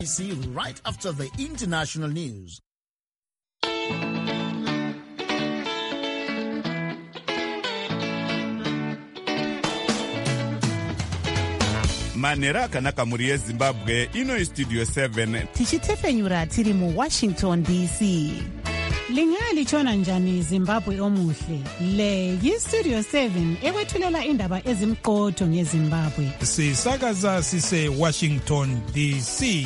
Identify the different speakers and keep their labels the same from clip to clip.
Speaker 1: See you right after the international news.
Speaker 2: manhero akanaka mhuri yezimbabwe ino studio 7
Speaker 3: tichitefenyura tiri muwashington dc. Lingalitshona njani Zimbabwe omuhle? Le yi-Studio 7 ekwethulela indaba ezimqotho ngeZimbabwe.
Speaker 4: Sisakaza sise Washington DC.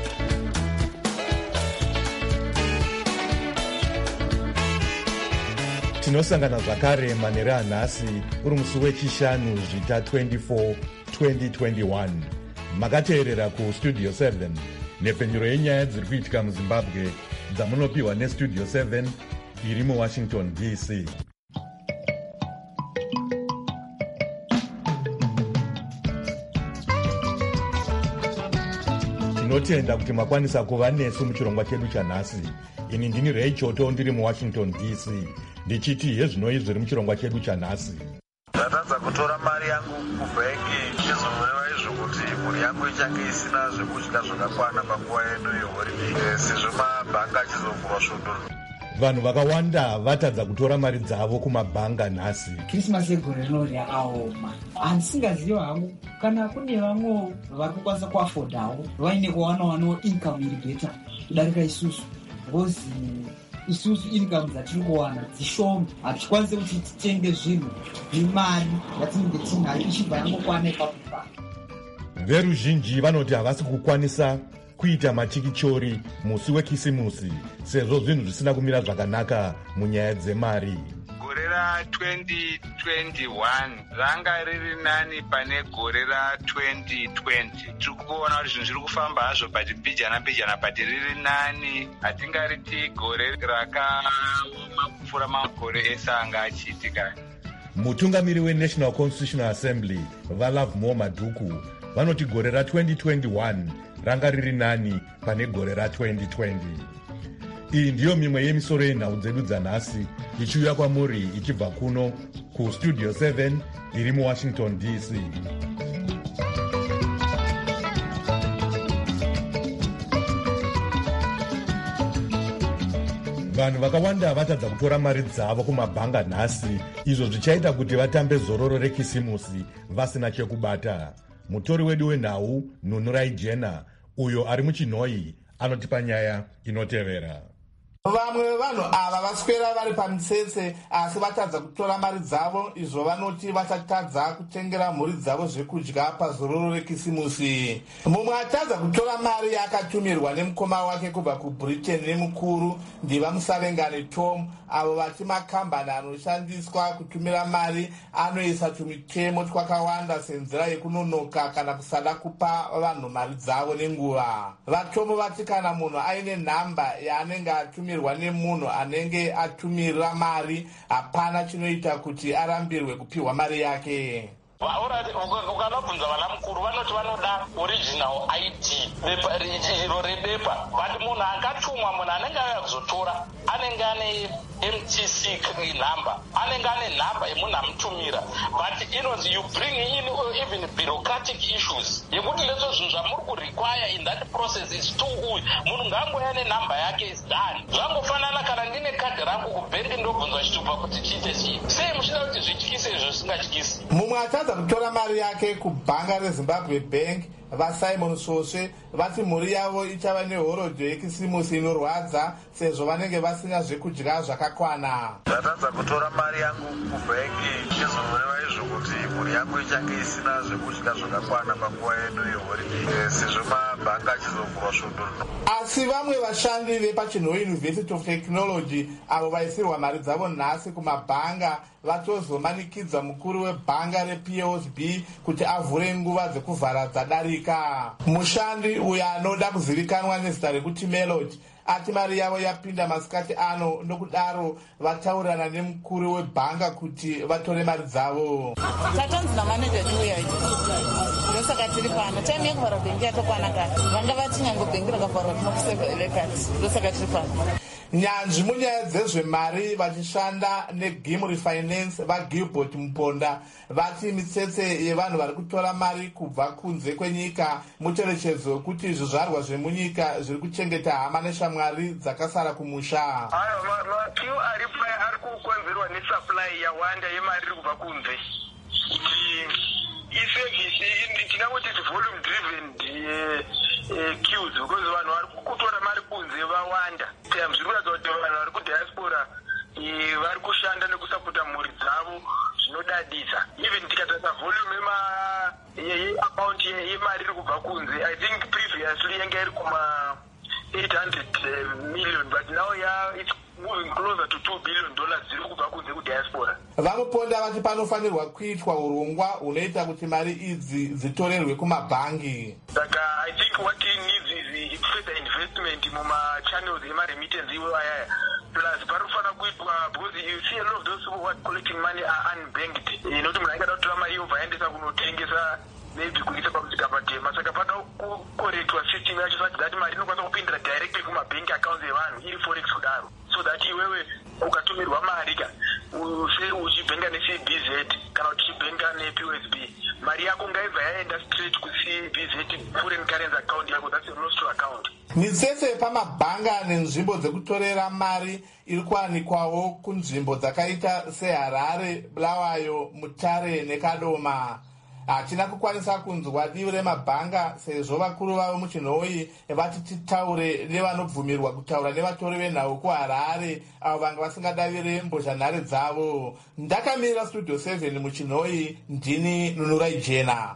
Speaker 5: Tinosangana zvakare manhero anhasi uri musi wechishanu zvita 24 2021. Makateerera kuStudio 7 nhepfenyuro yenyaya dziri kuitika muZimbabwe dzamunopiwa neStudio 7 iri muWashington DC. Tinotenda kuti makwanisa kuva nesu muchirongwa chedu chanhasi. Ini ndini Ray Choto ndiri muWashington DC. Ndichiti hezvinoi zviri muchirongwa chedu chanhasi.
Speaker 6: Ndatadza kutora mari yangu kubhengi chizoreva izvo kuti mhuri yangu ichange isina zvekudya zvakakwana panguva yedu yehoride sezvo mabhanga achizovhurwa svondo.
Speaker 5: Vanhu vakawanda vatadza kutora mari dzavo kumabhanga nhasi.
Speaker 7: Krismasi yegore rino yakaoma. Handisingaziva hangu kana kune vamwe vari kukwanisa kuafodhawo vaine kuwanawo income iri beta kudarika isusu. Because isusu income dzatiri kuwana dzishoma, hatikwanisi kuti titenge zvinhu nemari yatinenge tinayo ichibva yangokwana ipapo.
Speaker 5: Veruzhinji vanoti havasi kukwanisa kuita machikichori musi wekisimusi sezvo zvinhu zvisina kumira zvakanaka munyaya dzemari.
Speaker 8: Gore ra2021 ranga riri nani pane gore ra2020. Tiri kuona kuti zvinhu zviri kufamba hazvo but mbijana but riri nani. Hatingariti gore rakaoma kupfuura makore ese anga achiitika.
Speaker 5: Mutungamiri weNational Constitutional Assembly vaLove More Madhuku vanoti gore ra2021 ranga riri nani pane gore ra2020. Iyi ndiyo mimwe yemisoro yenhau dzedu dzanhasi ichiuya kwamuri ichibva kuno kuStudio 7 iri muWashington DC. Vanhu vakawanda vatadza kutora mari dzavo kumabhanga nhasi, izvo zvichaita kuti vatambe zororo rekisimusi vasina chekubata. Mutori wedu wenhau Nunurai Jena uyo ari muchinhoi anotipa nyaya inotevera.
Speaker 9: Vamwe vevanhu ava vaswera vari pamitsetse asi vatadza kutora mari dzavo, izvo vanoti vachatadza kutengera mhuri dzavo zvekudya pazororo rekisimusi. Mumwe atadza kutora mari yakatumirwa nemukoma wake kubva kuBritain nemukuru ndivamusavengani Tom, avo vati makambani anoshandiswa kutumira mari anoisa tumitemo twakawanda senzira yekunonoka kana kusada kupa vanhu mari dzavo nenguva. Vatomo vati kana munhu aine nhamba yaanenge atumirwa nemunhu anenge atumira mari, hapana chinoita kuti arambirwe kupiwa mari yake.
Speaker 10: Ukanobvunza vana mukuru vanoti vanoda original ID, iro rebepa, but munhu akatumwa, munhu anenge akazotora anenge ane MTC number, anenge ane nhamba yemunhu amutumira, but inonzi you bring in even bureaucratic issues yekuti lezo zvinhu zvamuri kurequire in that process is too huge. Munhu ngangoya nenhamba yake is done. Zvangofanana kana ndine kadhi rangu kubhengi ndobvunzwa chitupa kuti chiite chii. Sei muchida kuti zvityise izvo zvisingatyisi?
Speaker 9: Mumwe atadza kutora mari yake kubhanga reZimbabwe Bank, vaSimon Soswe vati mhuri yavo ichava nehorodho yekisimusi inorwadza sezvo vanenge vasina zvekudya zvakakwana.
Speaker 6: Ndatadza kutora mari yangu kubhengi chizoreva izvo kuti mhuri yangu ichange isina zvekudya zvakakwana panguva yedu yehoride sezvo mabhanga achizovhurwa svondo.
Speaker 9: Asi vamwe vashandi vepachinhoi University of Technology avo vaisirwa mari dzavo nhasi kumabhanga vatozomanikidza mukuru webhanga rePOSB kuti avhure nguva dzekuvhara dzadarika. Mushandi uyo anoda kuzivikanwa nezita rekuti Melody ati mari yavo yapinda masikati ano, nokudaro vataurirana nemukuru webhanga kuti vatore mari dzavo.
Speaker 11: Tatonzi namaneja tiuya ndosaka tiri pano. Time yekuvhara bhengi yatokwana kati. Vanga vati nyange bhengi rakavharwa tinokuseva elekati. Ndosaka tiri pano.
Speaker 9: nyanzvi munyaya dzezvemari vachishanda negimri finance vaGilbert Muponda vati mitsetse yevanhu vari kutora mari kubva kunze kwenyika mucherechedzo kuti zvizvarwa zvemunyika zviri kuchengeta hama neshamwari dzakasara kumusha.
Speaker 12: Makiu aripo ari kukonzerwa nesupply yawanda yemari iri kubva kunze. Tinangoti volume driven queues because vanhu vari kutora mari kunze vawanda. Zviri kuratidza kuti vanhu vari kudiaspora vari kushanda nekusapota mhuri dzavo zvinodadisa. Even tikatarisa volume yeaccount yemari iri kubva kunze, I think previously yanga iri kuma 800 million, but now it's moving closer to $2 billion ziri kubva kunze kudiaspora.
Speaker 9: Vamuponda vati panofanirwa kuitwa urongwa hunoita kuti mari idzi dzitorerwe kumabhangi.
Speaker 12: I think what he needs is further investment mumachannels emaremittance iwo ayaya. Plus parofana kuitwa because you see a lot of those who are collecting money are unbanked. Inoti munhu aingada kutora mari iyo vaendesa kunotengesa maybe kuisa pamusika patema, saka pada kukorektwa system yacho so that mari inokwanisa kupindira directly kuma-bank accounts evanhu iri forex kudaro, so that iwewe ukatumirwa mari uchibhenga neCBZ kana uchibhenga nePOSB, mari yako ngaibva yaenda straight kuCBZ foreign currency account yako, that's a nostro account.
Speaker 9: Mitsetse pamabhanga nenzvimbo dzekutorera mari iri kuwanikwawo kunzvimbo dzakaita seHarare, Bulawayo, Mutare neKadoma. Hatina kukwanisa kunzwa divi remabhanga sezvo vakuru vavo muchinhoi vati titaure nevanobvumirwa kutaura nevatori venhau kuHarare avo vanga vasingadavire mbozhanhare dzavo. Ndakamirira Studio 7 muchinhoi, ndini Nunurai Jena.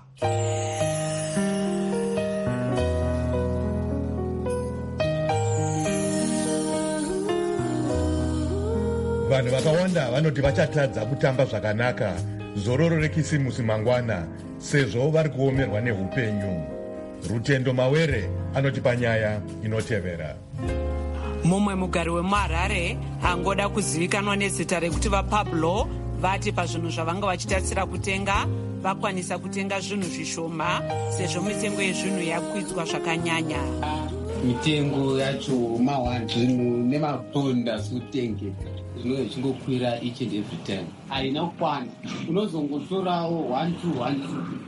Speaker 5: Vanhu vakawanda vanoti vachatadza kutamba zvakanaka zororo rekisimusi mangwana sezvo vari kuomerwa neupenyu. Rutendo Mawere anoti panyaya inotevera.
Speaker 13: Mumwe mugari wemuHarare angoda kuzivikanwa nezita rekuti vaPablo vati pazvinhu zvavanga vachitarisira kutenga vakwanisa kutenga zvinhu zvishoma sezvo mitengo yezvinhu yakwidzwa zvakanyanya.
Speaker 14: Mitengo yacho zvinhu nemaponda sutengeka zvinenge zvichingokwira each and every time. Haina kukwana, unozongotorawo 1-2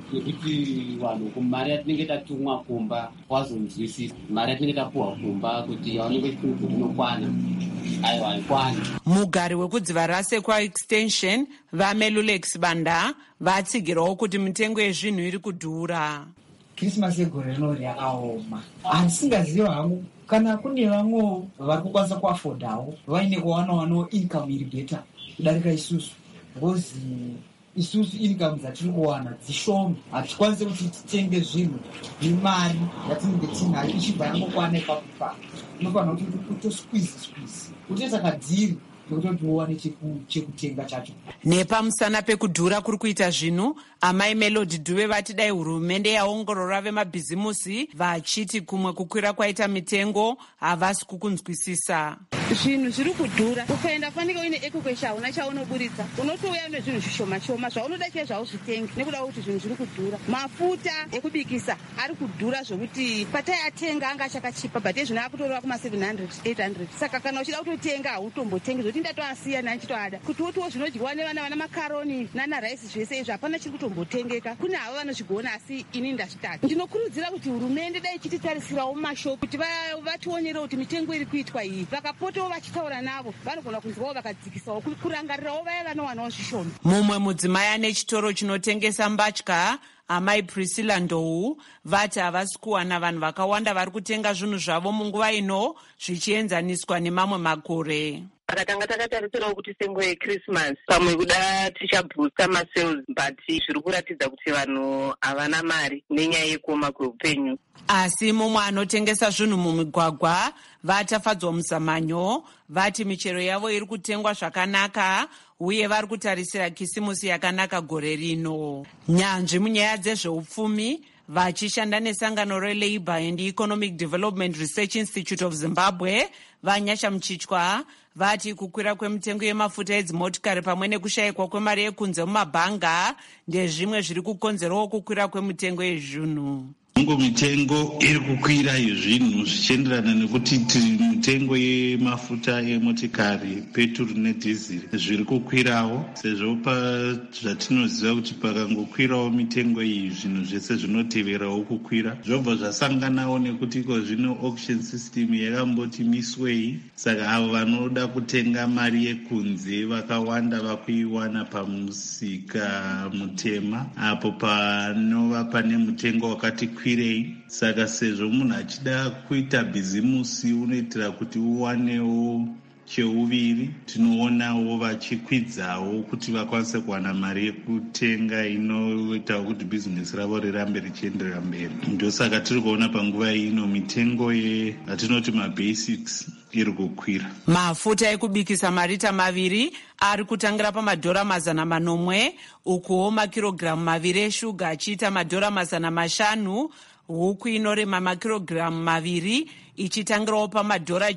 Speaker 14: nekuti vanhu kumari yatinenge tatumwa kumba wazonzwisisa mari yatinenge tapuhwa kumba kuti yaoneke kuti inokwana aiwa haikwana.
Speaker 13: Mugari wekudziva Sekwa Extension vaMelulex Banda vatsigirawo kuti mitengo yezvinhu iri kudhura.
Speaker 7: Christmas yegore rino yakaoma. Handisingaziva hangu kana kune vamwe vari kukwanisa kuafodawo vaine kuwanawo income iri beta kudarika isusu, because isusu income dzatiri kuwana dzishoma, hatikwanisi kuti titenge zvinhu nemari yatinenge tinayo ichibva yangokwana ipapo. Unofanira kuti utosqueeze utoita kadhiri nekuti uwane chekutenga chacho.
Speaker 13: Nepamusana pekudhura kuri kuita zvinhu, amai Melody Dube vati dai hurumende yaongorora vemabhizimusi vachiti kumwe kukwira kwaita mitengo havasi kukunzwisisa.
Speaker 11: Zvinhu zviri kudhura, ukaenda fanika uine ekokwesha hauna chaunoburitsa, unotouya nezvinhu zvishoma shoma zvaunoda chaiye zvauzvitengi nekuda kuti zvinhu zviri kudhura. Mafuta ekubikisa ari kudhura zvokuti pataiatenga anga achakachipa, but ezvino akutoreva kuma700-800. Saka kana uchida kutotenga hautombotengi zvokuti ndatoasiya nanchitoada kuti wotiwo zvinodyiwa nevana vana makaroni nanaraisi zvese izvi hapana chiri kutombotengeka. Kune havo vanozvigona asi ini ndazvitata. Ndinokurudzira kuti hurumende dai ichititarisirawo mashopu kuti vationerewo kuti mitengo iri kuitwa iyi, vakapotawo vachitaura navo vanogona kunzwawo vakadzikisawo kurangarirawo vaya vanowanawo zvishoma.
Speaker 13: Mumwe mudzimai ane chitoro chinotengesa mbatya amai Priscilla Ndou vati havasi kuwana vanhu vakawanda vari kutenga zvinhu zvavo munguva ino zvichienzaniswa nemamwe makore.
Speaker 15: Tanga takatarisirawo kuti sengo yeChristmas pamwe kuda tichabhusta masales, but zviri kuratidza kuti vanhu havana mari nenyaya yekuoma kweupenyu.
Speaker 13: Asi mumwe anotengesa zvinhu mumigwagwa vatafadzwa muzamanyo vati michero yavo iri kutengwa zvakanaka uye vari kutarisira kisimusi yakanaka gore rino. Nyanzvi munyaya dzezveupfumi vachishanda nesangano reLabour and Economic Development Research Institute of Zimbabwe Vanyasha Mchichwa vati kukwira kwemitengo yemafuta edzimotikari pamwe nekushayikwa kwemari yekunze mumabhanga ndezvimwe zviri kukonzerawo kukwira kwemitengo yezvinhu.
Speaker 16: Mitengo iri kukwira izvinhu zvichienderana nekuti mitengo yemafuta emotikari, petrol nedhiziri zviri kukwirawo, sezvo zvatinoziva kuti pakangokwirawo mitengo iyi zvinhu zvese zvinoteverawo kukwira. Zvobva zvasanganawo nekuti zvino auction system yakamboti miswei, saka avo vanoda kutenga mari yekunze vakawanda vakuiwana pamusika mutema, apo panova pane mutengo wakati kwirei. Saka sezvo munhu achida kuita bhizimusi unoitira kuti uwanewo cheuviri, tinoonawo vachikwidzawo kuti vakwanise kuwana mari yekutenga inoitawo kuti bhizinesi ravo rirambe richienderera mberi. Ndosaka tiri kuona panguva ino mitengo yatinoti mabasics iri kukwira.
Speaker 13: Mafuta ekubikisa marita 2 ari kutangira pamadhora 400, ukuwo makirogiramu 2 eshuga achiita madhora 500, huku inorema makirogiramu 2 ichitangirawo pamadhora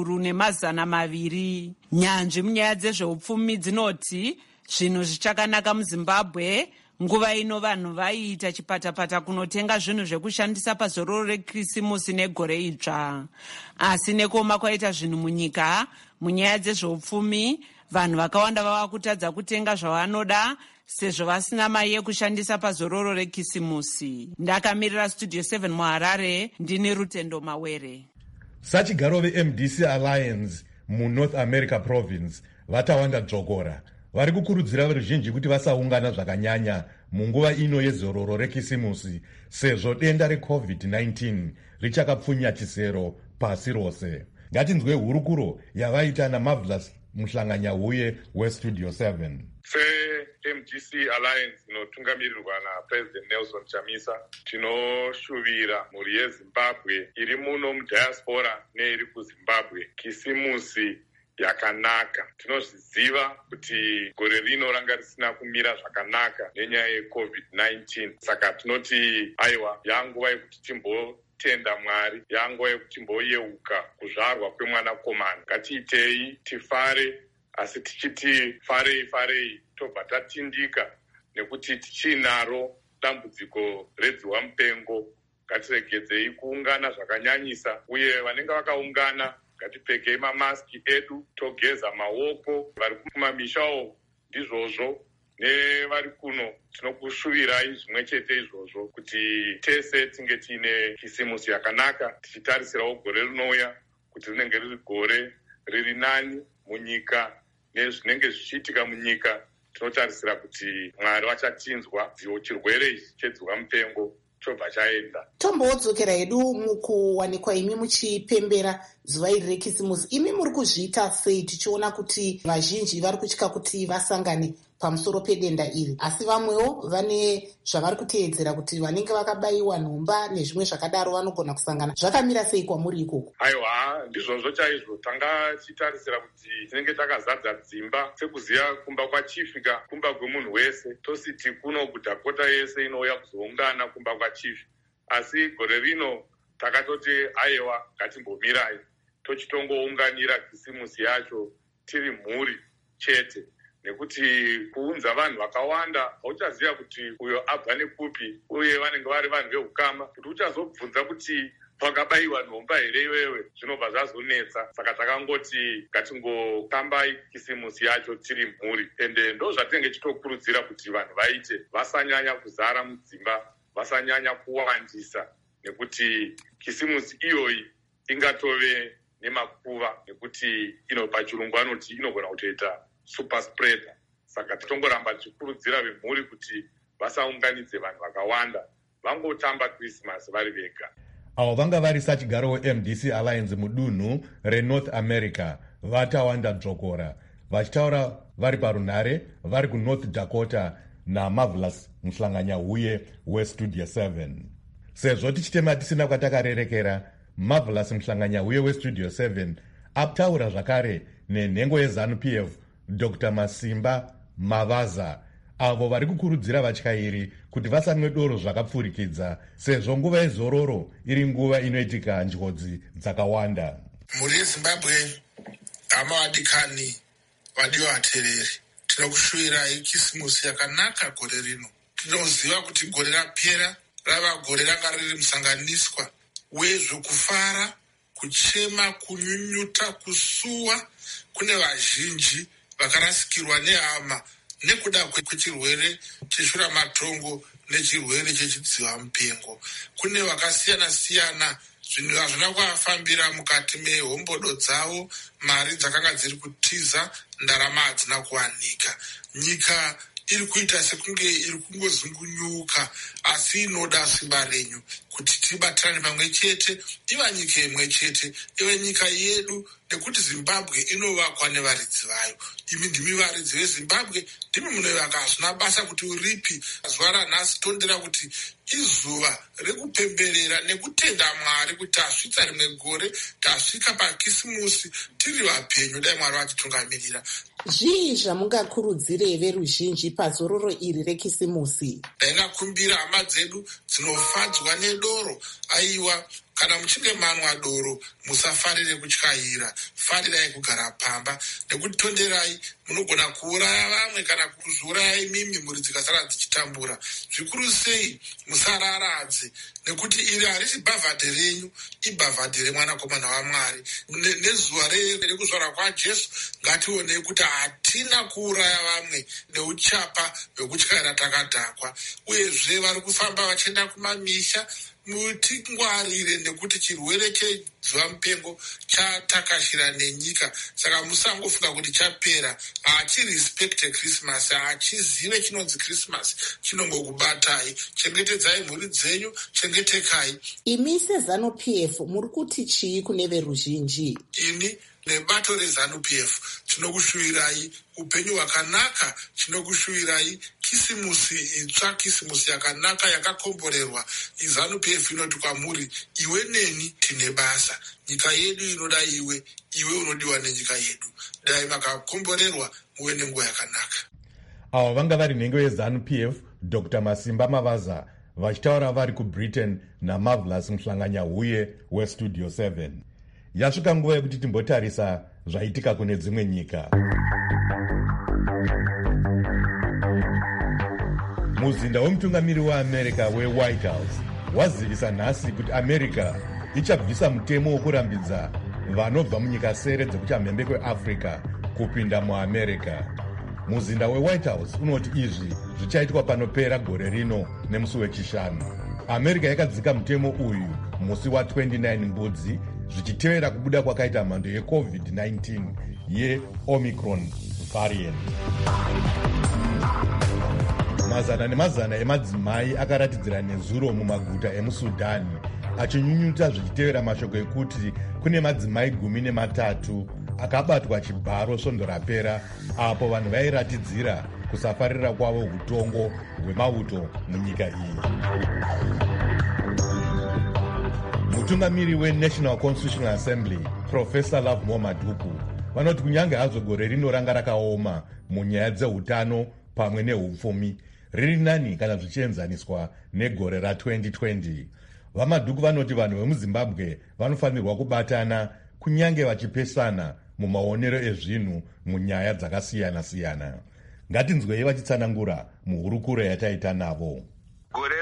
Speaker 13: 1,200. Nyanzvi munyaya dzezveupfumi dzinoti zvinhu zvichakanaka muZimbabwe. Nguva ino vanhu vaiita chipatapata kunotenga zvinhu zvekushandisa pazororo rekirisimusi negore idzva. Asi nekuoma kwaita zvinhu munyika munyaya dzezveupfumi, vanhu vakawanda vava kutadza kutenga zvavanoda sezvo vasina mari yekushandisa pazororo rekisimusi. Ndakamirira Studio 7 muHarare, ndini Rutendo Mawere.
Speaker 5: Sachigaro veMDC Alliance muNorth America Province vatawanda dzokora vari kukurudzira veruzhinji kuti vasaungana zvakanyanya munguva ino yezororo rekisimusi sezvo denda reCovid-19 richakapfunya chisero pasi rose. Ngatinzwe hurukuro yavaita naMarvelous Muhlanganyahuye weStudio 7.
Speaker 17: MDC Alliance inotungamirirwa naPresident Nelson Chamisa, tinoshuvira mhuri yeZimbabwe iri muno mudiaspora neiri kuZimbabwe kisimusi yakanaka. Tinozviziva kuti gore rino ranga risina kumira zvakanaka nenyaya yeCovid-19. Saka tinoti aiwa, yanguva yekuti timbotenda Mwari, yanguva yekuti timboyeuka kuzvarwa kwemwanakomana. Ngatiitei tifare, asi tichiti farei tobva tatindika nekuti tichinaro dambudziko redziwamupengo. Ngatiregedzei kuungana zvakanyanyisa, uye vanenge vakaungana ngatipfekei mamaski edu, togeza maoko. Vari kumamishawo ndizvozvo, nevari kuno tinokushuvirai zvimwe chete izvozvo kuti tese tinge tiine kisimusi yakanaka, tichitarisirawo gore rinouya kuti rinenge riri gore riri nani munyika nezvinenge zvichiitika munyika. Tinotarisira kuti Mwari vachatinzwa, chirwere ichi chedziwamupengo chobva chaenda.
Speaker 18: Tombodzokera hedu mukuwanikwa imi muchipembera zuva iri rekisimusi. Imi muri kuzviita sei tichiona kuti vazhinji vari kutya kuti vasangane pamusoro pedenda iri, asi vamwewo vane zvavari kuteedzera kuti vanenge vakabayiwa nhomba nezvimwe zvakadaro vanogona kusangana. Zvakamira sei kwamuri ikoko?
Speaker 17: Aiwa, ndizvozvo chaizvo. Tanga chitarisira kuti tinenge takazadza dzimba, sekuziya kumba kwachifika kumba kwemunhu wese, tositi kuno kudhakota yese inouya kuzoungana kumba kwachifi. Asi gore rino takatoti aiwa, ngatimbomirai tochitongounganira kisimusi yacho tiri mhuri chete, nekuti kuunza vanhu vakawanda hauchaziva kuti uyo abva nekupi, uye vanenge vari vanhu vehukama, kuti uchazobvunza kuti wakabayiwa nhomba here iwewe, zvinobva zvazonetsa. Saka takangoti ngatingotambai kisimusi yacho tiri mhuri. Ende ndo zvatinenge chitokurudzira kuti vanhu vaite, vasanyanya kuzara mudzimba, vasanyanya kuwandisa, nekuti kisimusi iyoyi ingatove nemakuva, nekuti pachirungu anoti inogona kutoita super spreader. Saka titongoramba tichikurudzira vemhuri kuti vasaunganidze vanhu vakawanda, vangotamba Christmas vari vega.
Speaker 5: Avo vanga vari sachigaro weMDC Alliance mudunhu reNorth America vatawanda dzokora, vachitaura vari parunhare vari kuNorth Dakota naMarvelous Muhlanganyahuye weStudio 7. Sezvo tichitema tisina kwatakarerekera, Marvelous Muhlanganyahuye weStudio 7 aptaura zvakare nenhengo yeZANU-PF Dr. Masimba Mavaza, avo vari kukurudzira vatyairi kuti vasamwe doro zvakapfurikidza sezvo nguva yezororo iri nguva inoitika njodzi dzakawanda.
Speaker 19: Mhuri yeZimbabwe, hama vadikani, vadiwa vateereri, tinokushuvirai kisimusi yakanaka gore rino. Tinoziva kuti gore rapera rava gore ranga riri musanganiswa wezvokufara, kuchema, kunyunyuta, kusuwa kune vazhinji vakarasikirwa nehama nekuda kwechirwere cheshuramatongo nechirwere chechidziva mupengo. Kune vakasiyana-siyana zvinhu hazvina kuvafambira mukati mehombodo dzavo, mari dzakanga dziri kutiza, ndarama hadzina kuwanika. Nyika iri kuita sekunge iri kungozungunyuka, asi inoda simba renyu kuti tibatirane pamwe chete, iva nyika imwe chete, ive nyika yedu, nekuti Zimbabwe inovakwa nevaridzi vayo. Imi ndimi varidzi veZimbabwe, ndimi munovaka. Hazvina basa kuti uripi. Zuva ranhasi tondera kuti izuva rekupemberera nekutenda Mwari kuti tasvitsa rimwe gore, tasvika pakisimusi tiri vapenyu, dai Mwari vachitungamirira.
Speaker 18: Zvii zvamungakurudzire veruzhinji pazororo iri rekisimusi?
Speaker 19: Ndaingakumbira hama dzedu dzinofadzwa nedoro, aiwa, kana muchinge manwa doro musafarire kutyaira, farirai kugara pamba. Nekuti tonderai, munogona kuuraya vamwe kana kuzviurayai mimi mhuri dzikasara dzichitambura. Zvikuru sei musararadze, nekuti iri harisi bhavhadhe renyu, ibhavhadhe remwanakomana waMwari. Nezuva rekuzvarwa kwaJesu ngationei kuti hatina kuuraya vamwe neuchapa hwekutyaira takadhakwa. Uyezve vari kufamba vachienda kumamisha, mutingwarire nekuti chirwere chedziva mupengo chatakashira nenyika. Saka musangofunga kuti chapera. Hachirespekte Christmas, hachizive chinonzi Christmas, chinongokubatai. Chengetedzai mhuri dzenyu, chengetekai.
Speaker 18: Imi seZANU-PF muri kuti chii kune veruzhinji?
Speaker 19: Ini nebato reZANU-PF tinokushuvirai upenyu hwakanaka, tinokushuvirai kisimusi itsva, kisimusi yakanaka yakakomborerwa. ZANU-PF inoti kwamuri, iwe neni tine basa. Nyika yedu inoda iwe, iwe unodiwa nenyika yedu. Dai makakomborerwa muve nenguva yakanaka.
Speaker 5: Ava vanga vari nhengo yeZANU-PF, Dr. Masimba Mavaza, vachitaura vari kuBritain naMarvelous Mhlanganyahuye weStudio 7. Yasvika nguva yekuti timbotarisa zvaitika kune dzimwe nyika. Muzinda wemutungamiri weAmerica weWhite House wazivisa nhasi kuti America ichabvisa mutemo wokurambidza vanobva munyika sere dzekuchamhembe kweAfrica kupinda muAmerica. Muzinda weWhite House unoti izvi zvichaitwa panopera gore rino nemusi wechishanu. America yakadzika mutemo uyu musi wa29 Mbudzi, zvichitevera kubuda kwakaita mhando yeCovid-19 yeOmicron variant. Mazana nemazana emadzimai akaratidzira nezuro mumaguta emuSudani achinyunyuta zvichitevera mashoko ekuti kune madzimai 13 akabatwa chibharo svondo rapera, apo vanhu vairatidzira kusafarira kwavo utongo hwemauto munyika iyi. Mutungamiri weNational Constitutional Assembly, Professor Lovemore Madhuku, vanoti kunyange hazvo gore rino ranga rakaoma munyaya dzeutano pamwe neupfumi, riri nani kana zvichienzaniswa negore ra2020. VaMadhuku vanoti vanhu vemuZimbabwe vanofanirwa kubatana kunyange vachipesana mumaonero ezvinhu munyaya dzakasiyana-siyana. Ngatinzwei vachitsanangura muhurukuro yataita navo.
Speaker 8: Gore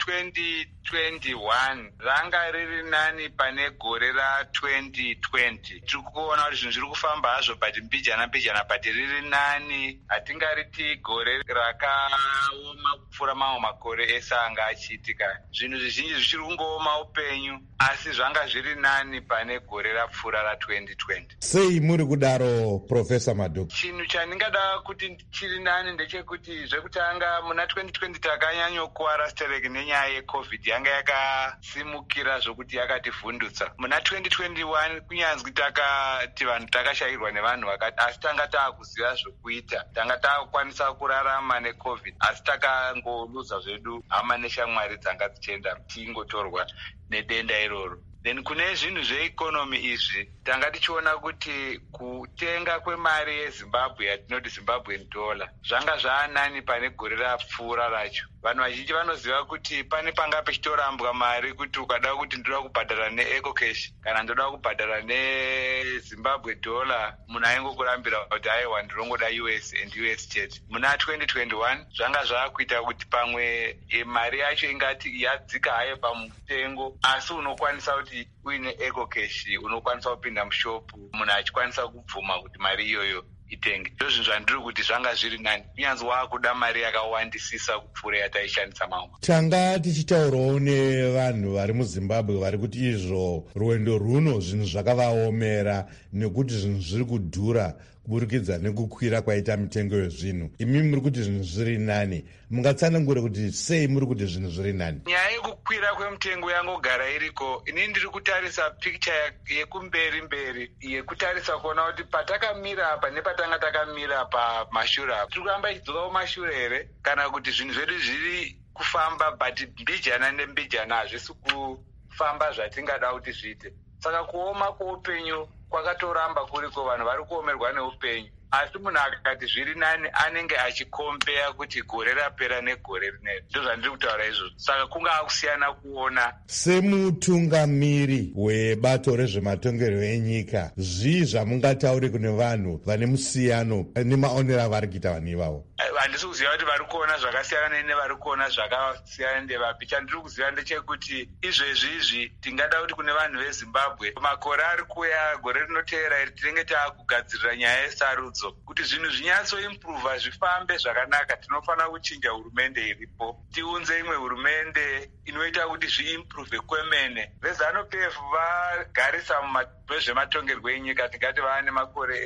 Speaker 8: ra2021 ranga riri nani pane gore ra2020. Tiri kuona kuti zvinhu zviri kufamba hazvo pati mbijana pati riri nani. Hatingariti gore rakaoma kupfuura mamwe makore ese anga achiitika. Zvinhu zvizhinji zvichiri kungooma upenyu, asi zvanga zviri nani pane gore rapfuura ra2020.
Speaker 5: Sei muri kudaro, Professor Madhuku?
Speaker 8: Chinhu chandingada kuti chiri nani ndechekuti zvekutanga muna 2020 takanyanyokuwara stereki nenyaya yeCovid yanga yakasimukira zvokuti yakativhundutsa. Muna 2021 kunyanzi takati vanhu takashayirwa nevanhu asi tanga taakuziva zvokuita, tanga taakukwanisa kurarama neCovid, asi takangoluza zvedu hama neshamwari dzanga dzichienda tingotorwa nedenda iroro. then kune zvinhu zveikonomi izvi tanga tichiona kuti kutenga kwemari yezimbabwe yatinoti zimbabwean dollar zvanga zvaanani pane gore rapfuura racho. Vanhu vazhinji vanoziva kuti pane panga pechitorambwa mari kuti ukada kuti ndoda kubhadhara neEcocash kana ndoda kubhadhara nezimbabwe dollar, munhu aingokurambira kuti aiwa ndirongoda US and US chete. Muna 2021 zvanga zvaakuita kuti pamwe mari yacho ingati yadzika hayo pamutengo, asi unokwanisa kuti uine Ecocash unokwanisa kupinda mushopu munhu achikwanisa kubvuma kuti mari iyoyo itenge. Ndozvinhu zvandiri kuti zvanga zviri nani, kunyanzi waakuda mari yakawandisisa kupfuura yataishandisa mamwe.
Speaker 5: Tanga tichitaurawo nevanhu vari muZimbabwe vari kuti izvo rwendo runo zvinhu zvakavaomera nekuti zvinhu zviri kudhura kuburikidza nekukwira kwaita mitengo yezvinhu. Imi muri kuti zvinhu zviri nani, mungatsanangura kuti sei muri kuti zvinhu zviri nani?
Speaker 8: Nyaya yekukwira kwemitengo yangogara iriko. Ini ndiri kutarisa picture yekumberi mberi yekutarisa kuona kuti patakamira apa nepatanga takamira pamashure apa tiri kuramba ichidzoka kumashure here kana kuti zvinhu zvedu zviri kufamba but mbijana nembijana hazvisi kufamba zvatingada kuti zviite. Saka kuoma kweupenyu kwakatoramba kuriko, vanhu vari kuomerwa neupenyu. Asi munhu akati zviri nani anenge achikompeya kuti gore rapera negore rineri. Ndizvo zvandiri kutaura izvozvo. Saka kunga kusiyana kuona.
Speaker 5: Semutungamiri webato rezvematongerwo enyika, zvii zvamungataure kune vanhu vane musiyano nemaonero avari kuita vanhu ivavo?
Speaker 8: Handisi kuziva kuti vari kuona zvakasiyana nevari kuona zvakasiyana ndevapi. Chandiri kuziva ndechekuti izvezvizvi tingada kuti kune vanhu veZimbabwe makore ari kuuya, gore rinoteera iri tinenge taakugadzirira nyaya yesarudzo, kuti zvinhu zvinyatsoimprova zvifambe zvakanaka. Tinofanira kuchinja hurumende iripo, tiunze imwe hurumende inoita kuti zviimprove kwemene. VeZANU-PF vagarisa zvezvematongerwo enyika tingati vava nemakore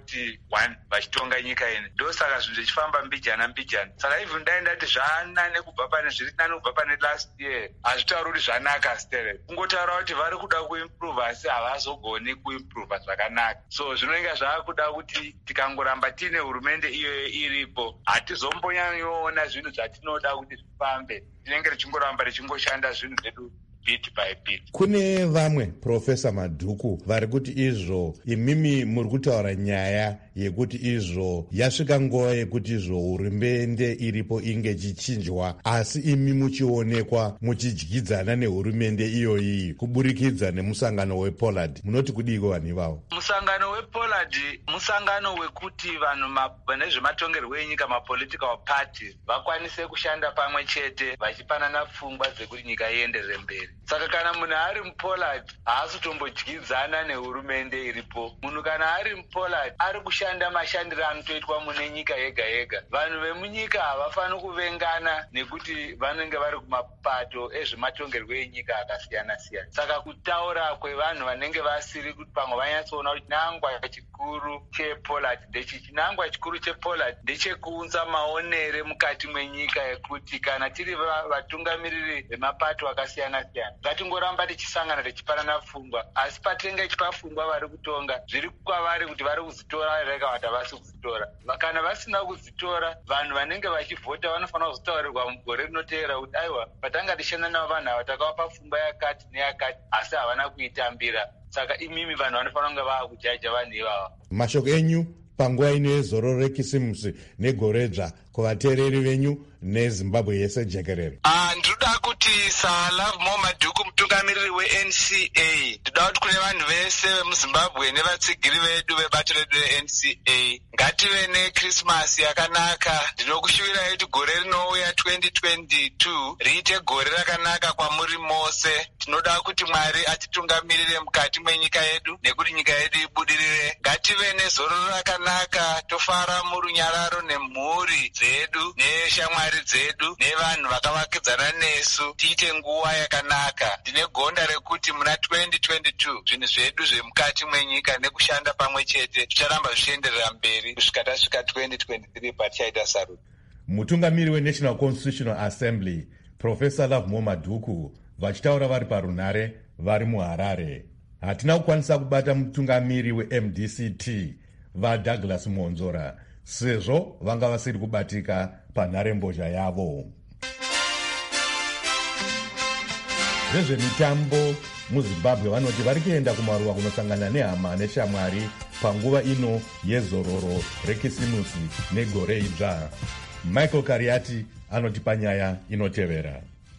Speaker 8: 41 vachitonga nyika ine, ndosaka zvinhu zvichifamba mbijana mbijana. Saka even dai ndati zvaanane kubva pane zviri nani kubva pane last year, hazvitauri kuti zvanaka still. Kungotaura kuti vari kuda kuimprove asi havazogoni kuimprova zvakanaka. So zvinonge zvaakuda kuti tikangoramba tiine hurumende iyoyo iripo, hatizombonyanyoona zvinhu zvatinoda kuti zvifambe. Tinenge richingoramba richingoshanda zvinhu zvedu bit by bit.
Speaker 5: Kune vamwe, Profesa Madhuku, vari kuti izvo imimi muri kutaura nyaya yekuti izvo yasvika nguva yekuti izvo hurumende iripo inge chichinjwa, asi imi muchionekwa muchidyidzana nehurumende iyoyi kuburikidza nemusangano wePollard. Munoti kudiko vanhu ivavo?
Speaker 8: Musangano wePollard musangano wekuti vanhu nezvematongerwo enyika, mapolitical parties, vakwanise kushanda pamwe chete vachipanana pfungwa dzekuti nyika ienderere mberi. Saka kana munhu ari muPollard haasi kutombodyidzana nehurumende iripo. Munhu kana ari muPollard ari kushanda mashandiro anotoitwa mune nyika yega yega. Vanhu vemunyika havafani kuvengana nekuti vanenge vari kumapato ezvematongerwo enyika akasiyana siyana. Saka kutaura kwevanhu vanenge vasiri kuti pamwe vanyatsoona kuti nangwa chikuru chePollard ndechichi. Nangwa chikuru chePollard ndechekuunza maonere mukati mwenyika yekuti kana tiri vatungamiriri vemapato akasiyana siyana, ngatingoramba tichisangana tichipanana pfungwa, asi patinenge tichipa pfungwa vari kutonga, zviri kwavari kuti vari kuzitora reka kuti havasi kuzitora. Kana vasina kuzitora, vanhu vanenge vachivhota vanofanira kuzotaurirwa mugore rinoteera kuti aiwa, patanga tishanda navo vanhu ava takavapa pfungwa yakati neyakati, asi havana kuitambira. Saka imimi vanhu vanofanira kunge vaakujaja vanhu ivava.
Speaker 5: Mashoko enyu panguva ino yezororo rekisimusi negoredzva kuvateereri venyu neZimbabwe yese jekerere.
Speaker 8: Ndinoda kuti Love More Madhuku, mutungamiriri weNCA, ndoda kuti kune vanhu vese vemuZimbabwe nevatsigiri vedu vebato redu reNCA ngative neKrismasi yakanaka. Ndinokushuvirai kuti gore rinouya 2022 riite gore rakanaka kwamuri mose. Tinoda kuti Mwari atitungamirire mukati mwenyika yedu nekuti nyika yedu ibudirire. Ngative nezororo rakanaka, tofara murunyararo nemhuri dzedu neshamwari dzedu nevanhu vakavakidzana nesu, tiite nguva yakanaka. Ndine gonda rekuti muna 2022 zvinhu zvedu zvemukati mwenyika nekushanda pamwe chete zvicharamba zvichienderera mberi kusvika tasvika 2023 patichaita sarudzo.
Speaker 5: Mutungamiri weNational Constitutional Assembly, Profesa Love More Madhuku, vachitaura vari parunhare vari muHarare. Hatina kukwanisa kubata mutungamiri weMDCT vaDouglas Monzora sezvo vanga vasiri kubatika panharembozha yavo. Zvezvemitambo muzimbabwe vanoti vari kuenda kumaruwa kunosangana nehama neshamwari panguva ino yezororo rekisimusi negore idzva. Michael Kariati anotipa nyaya inotevera.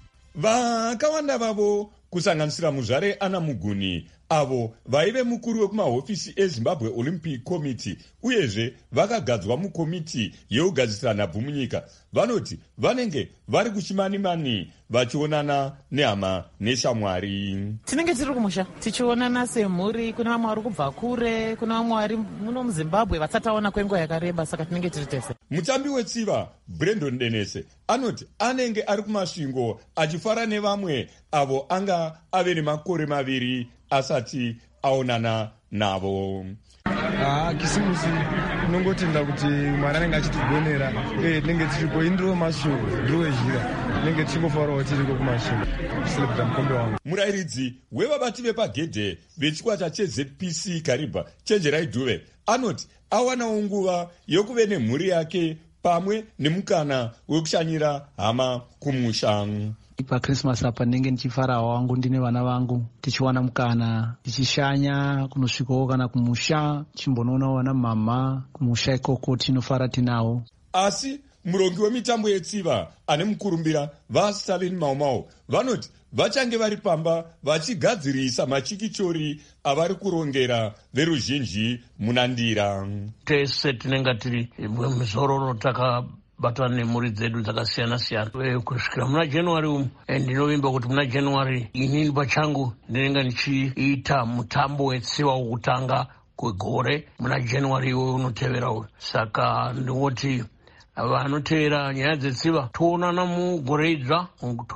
Speaker 20: Vakawanda vavo kusanganisira muzvare Ana Muguni avo vaive mukuru wekumahofisi eZimbabwe Olympic Committee uyezve vakagadzwa mukomiti yeugadzisira nhabvu munyika vanoti vanenge vari kuchimanimani vachionana nehama neshamwari.
Speaker 21: Tinenge tiri kumusha tichionana semhuri, kuna vamwe vari kubva kure, kuna vamwe vari muno muZimbabwe vasataona kwenguva yakareba, saka tinenge tiri tese.
Speaker 20: Mutambi wetsiva Brandon Denese anoti anenge ari kumasvingo achifara nevamwe avo anga ave nemakore maviri asati aonana navo.
Speaker 22: Kisimusi unongotenda kuti Mwari anenge achitigonera, tinenge tiripo, indiro masvingo, ndiwe zhira, tinenge tichingofarawo tiriko kumasvingo kuselebhita mukombe wangu.
Speaker 20: Murairidzi wevabati vepagedhe vechikwata cheZPC Kariba Chenjerai Dhuve anoti awanawo nguva yokuve nemhuri yake pamwe nemukana wekushanyira hama kumusha.
Speaker 23: PaChristmas apa ndenge ndichifarawo wangu ndine vana vangu, tichiwana mukana tichishanya kunosvikawo kana kumusha, tichimbonoonawo vana mama kumusha ikoko tinofara tinawo.
Speaker 20: Asi murongi wemitambo yetsiva ane mukurumbira vaStalin Maumau vanoti vachange vari pamba vachigadzirisa machikichori avari kurongera veruzhinji munandira.
Speaker 24: Tese tinenge tiri muzororo takabatana nemhuri dzedu dzakasiyana-siyana kusvikira muna January umu. Ndinovimba kuti muna January inini pachangu ndinenge ndichiita mutambo wetsiva wokutanga kwegore muna January iwoyo unotevera uyu. Saka ndingoti vanotevera nyaya dzetsiva toonana mugore idzva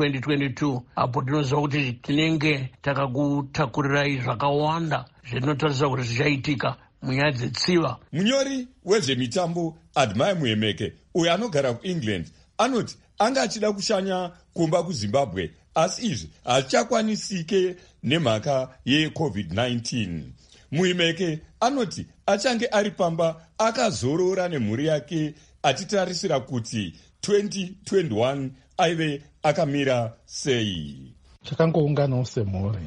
Speaker 24: 2022 apo tinoziva kuti tinenge takakutakurai zvakawanda zvinotarisa kuti zvichaitika munyaya dzetsiva.
Speaker 20: Munyori wezvemitambo Admire Muhemeke uyo anogara kuEngland anoti anga achida kushanya kumba kuZimbabwe asi izvi hazvichakwanisike nemhaka yeCovid-19. Muhemeke anoti achange ari pamba akazorora nemhuri yake achitarisira kuti 2021 aive akamira sei.
Speaker 25: Takangounganawo semhuri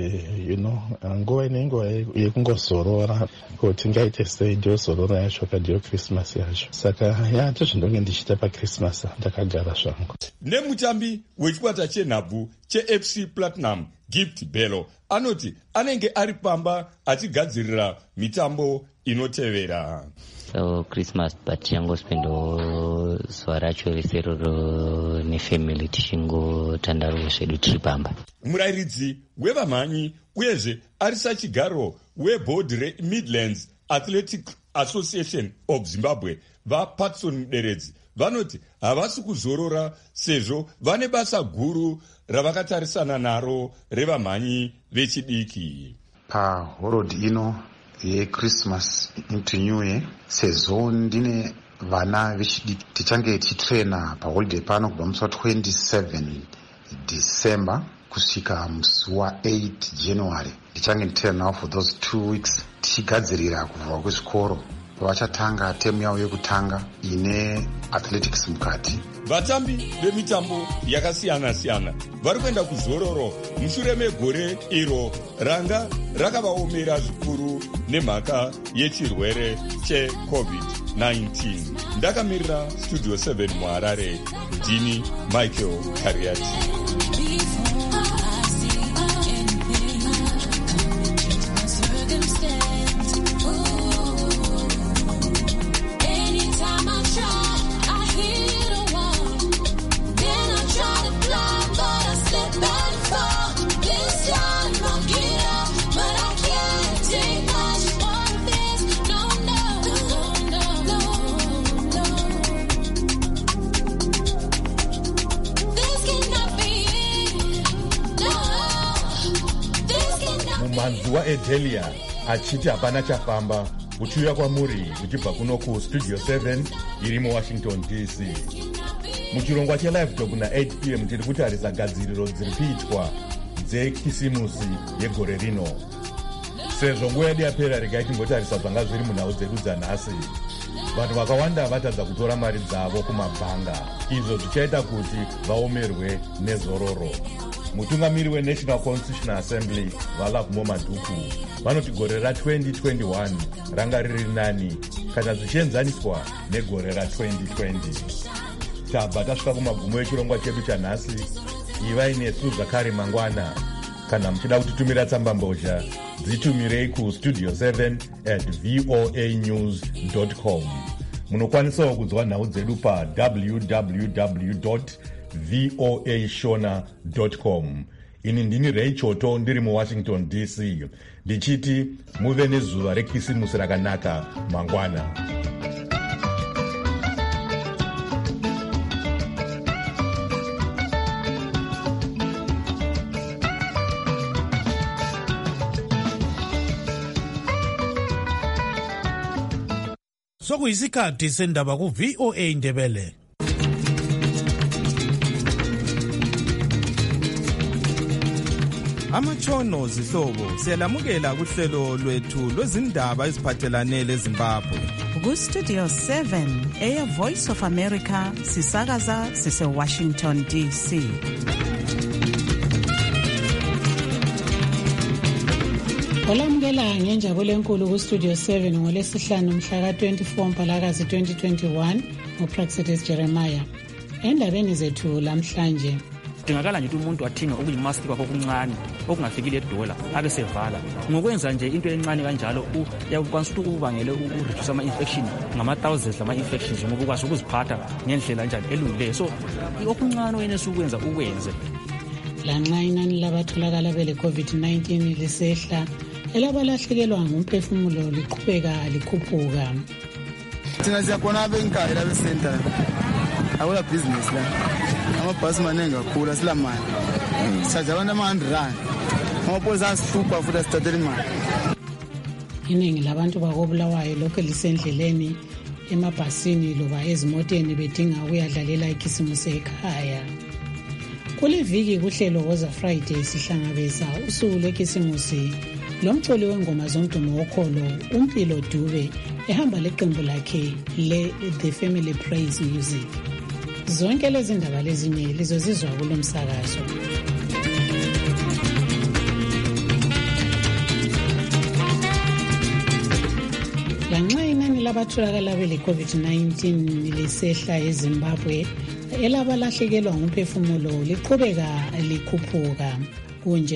Speaker 25: nguva inenguva yekungozorora kuti ngaite sei, ndiyo zororo yacho ndiyo Christmas yacho, saka ndozvindonge ndichiita paChristmas ndakagara zvangu.
Speaker 20: Nemutambi wechikwata chenhabvu cheFC Platinum Gift Bello anoti anenge ari pamba achigadzirira mitambo inotevera.
Speaker 26: So Christmas tichangospendo zuva racho reseroro nefamily tichingotandaruwa zvedu tiri pamba.
Speaker 20: Murairidzi wevamhanyi uyezve ari sachigaro weboard reMidlands Athletic Association of Zimbabwe vaPatson Muderedzi vanoti havasi kuzorora sezvo vane basa guru ravakatarisana naro revamhanyi vechidiki.
Speaker 27: Paholodi ino yeChristmas into New Year, sezvo ndine vana vechidiki tichange tichitrena paholide pano kubva musi wa27 December kusvika musi wa8 January. Ndichange nditrena navo for those 2 weeks tichigadzirira kuvhurwa kwezvikoro pavachatanga temu yavo yekutanga ine athletics mukati.
Speaker 20: Vatambi vemitambo yakasiyana-siyana vari kuenda kuzororo mushure megore iro ranga rakavaomera zvikuru nemhaka yechirwere cheCovid-19. Ndakamirira Studio 7 muHarare, ndini Michael Kariati.
Speaker 5: Manzi waEdelia achiti hapana chafamba uchiuya kwamuri uchibva kuno kuStudio 7 iri muWashington DC. Muchirongwa chelive talk na8 p.m. tiri kutarisa gadziriro dziri kuitwa dzekisimusi yegore rino. Sezvo nguva yedu yapera, regai timbotarisa zvanga zviri munhau dzedu dzanhasi. Vanhu vakawanda vatadza kutora mari dzavo kumabhanga, izvo zvichaita kuti vaomerwe nezororo. mutungamiri weNational Constitutional Assembly vaLovemore Madhuku vanoti gore ra2021 ranga riri nani kana zvichienzaniswa negore ra2020. tabva tasvika kumagumo echirongwa chedu chanhasi. ivai nesu Zakari Mangwana. kana muchida kutitumira tsamba mbozha dzitumirei kustudio 7@voanews.com. munokwanisawo kunzwa nhau dzedu www.voashona.com. ini ndini Ray Choto ndiri muWashington DC ndichiti muve nezuva rekisimusi rakanaka mangwana.
Speaker 1: Sokuyisikhathi sendaba ku VOA Ndebele.
Speaker 2: Amatshono zihlobo siyalamukela kuhlelo lwethu lwezindaba eziphathelane leZimbabwe.
Speaker 3: Ku Studio 7 Air Voice of America sisakaza sise Washington DC.
Speaker 4: Olamukela ngenjabulo enkulu ku Studio 7 ngolesihlanu mhla ka-24 Mpalakazi 2021 nguPraxedis Jeremiah. Endabeni zethu lamhlanje
Speaker 6: kudingakala nje umuntu athinga okuyimaski kwakho okuncane okungafikile edola abe sevala. Ngokwenza nje into encane kanjalo uyakwanisa ukuthi ubangele ureduce ama-infection ngama-thousands ama-infections ngoba ukwazi ukuziphatha ngendlela njani elungileyo. So okuncane oyenelisa ukwenza ukwenze.
Speaker 4: Lanxa inani labatholakala bele COVID-19 lisehla, elabalahlekelwa ngumphefumulo liqhubeka likhuphuka.
Speaker 22: Thina siyakhona abenkayi la besenta. Awula business la. Amabhasi maningi kakhulu asilamali. Saja abantu ama-100. Amapolisa asihlupa futhi asithathela imali.
Speaker 4: Iningi labantu bakobulawayo lokho lisendleleni emabhasini loba ezimoteni bedinga ukuyadlalela ikhisimusi ekhaya. Kule viki kuhlelo Woza Friday sihlangabeza usuku lwekhisimusi lomculi wengoma zomdumo wokholo uMpilo Dube ehamba leqembu lakhe The Family Praise Music. Zonke lezi ndaba lezinye lizozizwa kulo msakazo. Lanxa inani labatholakala bele COVID-19 lisehla eZimbabwe, elabalahlekelwa ngumphefumulo liqhubeka likhuphuka. Kunje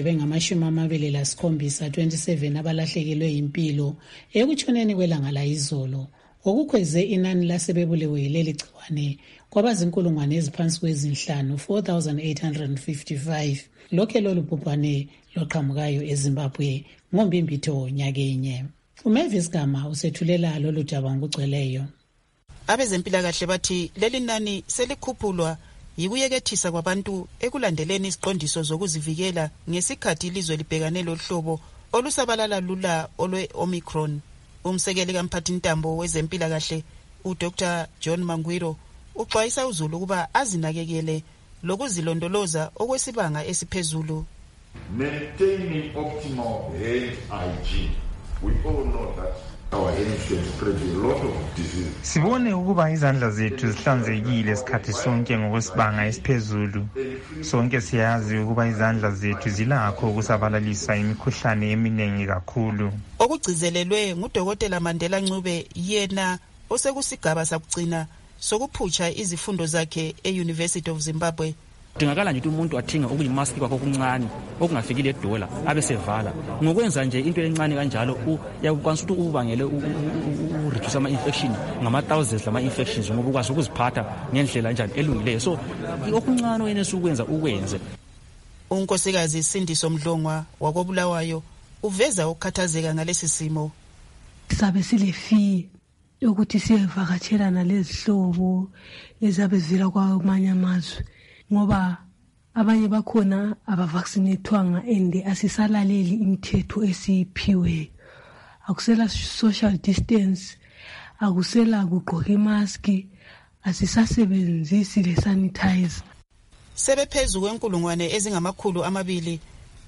Speaker 4: bengama-27 abalahlekelwe impilo ekutshoneni kwelanga layizolo, okukhweze inani lasebebulewe leli gciwane kwabazinkulungwane eziphansi kwezinhlanu 4,855. Lokhe lolu bhubhane loqhamukayo eZimbabwe ngombimbitho nyakenye. uMavis Gama usethulela lolu daba ngokugcweleyo.
Speaker 10: Abezempilakahle bathi leli nani selikhuphulwa yikuyekethisa kwabantu ekulandeleni iziqondiso zokuzivikela ngesikhathi ilizwe libhekane lohlobo olusabalala lula olwe-Omicron. Umsekeli kamphathintambo wezempilakahle uDr John Mangwiro uxwayisa uzulu ukuba azinakekele lokuzilondoloza okwesibanga esiphezulu.
Speaker 12: Maintaining optimal hand hygiene. We all know that our hands can spread a lot of disease.
Speaker 28: Sibone ukuba izandla zethu zihlanzekile isikhathi sonke ngokwesibanga esiphezulu. Sonke siyazi ukuba izandla zethu zilakho ukusabalalisa imikhuhlane eminingi kakhulu.
Speaker 10: Okugcizelelwe nguDokotela Mandela Ncube yena osekusigaba sakugcina sokuphutsha izifundo zakhe e-University of Zimbabwe.
Speaker 6: Kudingakala nje umuntu athinga okuyimaski kwakho okuncane okungafikile edola abe sevala. Ngokwenza nje into encane kanjalo uyakwanisa ukuthi ubangele ureduce ama-infection ngama-thousands ama-infections ngoba ukwazi ukuziphatha ngendlela njani elungileyo. So okuncane oyenelisa ukwenza ukwenze.
Speaker 10: Unkosikazi Sindiso Mdlongwa wakobulawayo uveza ukukhathazeka ngalesi simo.
Speaker 29: Sabe silefi ukuthi siyevakatshela nalezi hlobo ezabe zivela kwamanye amazwe ngoba abanye bakhona abavaccinatwanga and asisalaleli imithetho esiyiphiwe. Akusela social distance, akusela kugqoka imask, asisasebenzisi le sanitizer.
Speaker 10: Sebephezu kwenkulungwane ezingamakhulu amabili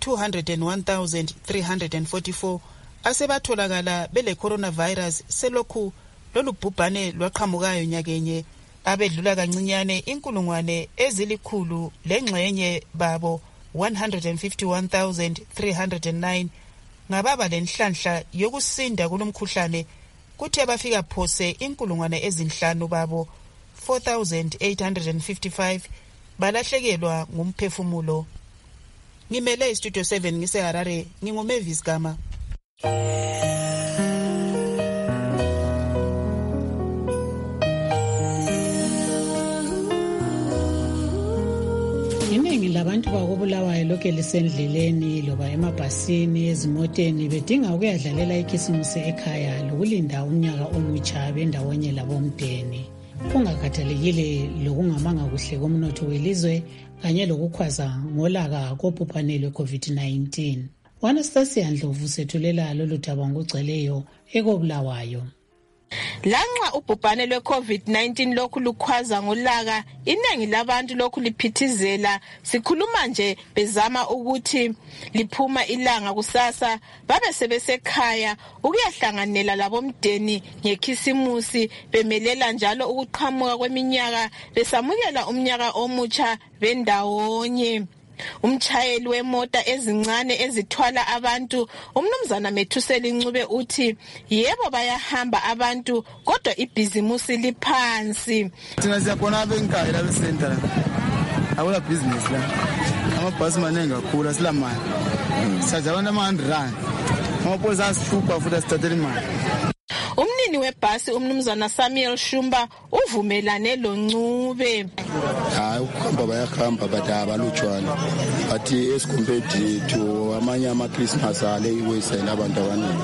Speaker 10: 201,344 asebatholakala bele coronavirus selokhu lolu bhubhane lwaqhamukayo nyakenye. Abedlula kancinyane inkulungwane ezilikhulu lengxenye babo 151,309 ngababa lenhlanhla yokusinda kulomkhuhlane, kuthi abafika phose 5,000 babo 4,855 balahlekelwa ngumphefumulo. Ngimele istudio 7 ngiseHarare, nginguMavis Gama.
Speaker 4: Iningi labantu bakobulawayo lokhu lisendleleni loba emabhasini ezimoteni bedinga ukuyadlalela ikhisimusi ekhaya lokulinda umnyaka omutsha bendawonye labomdeni, kungakhathalekile lokungamanga kuhle komnotho welizwe kanye lokukhwaza ngolaka kobhubhane lwe-COVID-19. Anastasia Ndlovu sethulela lolu daba ngogcweleyo ekobulawayo.
Speaker 7: Lanxa ubhubhane lwe-COVID-19 lokhu lukhwaza ngolaka, iningi labantu lokhu liphithizela. Sikhuluma nje bezama ukuthi liphuma ilanga kusasa babe sebesekhaya ukuyahlanganela labomdeni ngekhisimusi, bemelela njalo ukuqhamuka kweminyaka, besamukela umnyaka omutsha bendawonye. Umchayeli wemota ezincane ezithwala abantu, uMnumzana Methuseli Ncube, uthi yebo bayahamba abantu kodwa ibhizimusi liphansi.
Speaker 22: Thina siyabona abenkayi la besenta la. Akula business la. Amabhasi maningi kakhulu asilamali. Saja abantu ama-100. Amapolisa asifupha futhi asithathela imali.
Speaker 7: Umnini webhasi uMnumzana Samuel Shumba uvumelane lo Ncube.
Speaker 9: Hayi ukuhamba bayakhamba but abalutshwana. But as compared to amanye ama-Christmas ale iwesela abantu abaningi.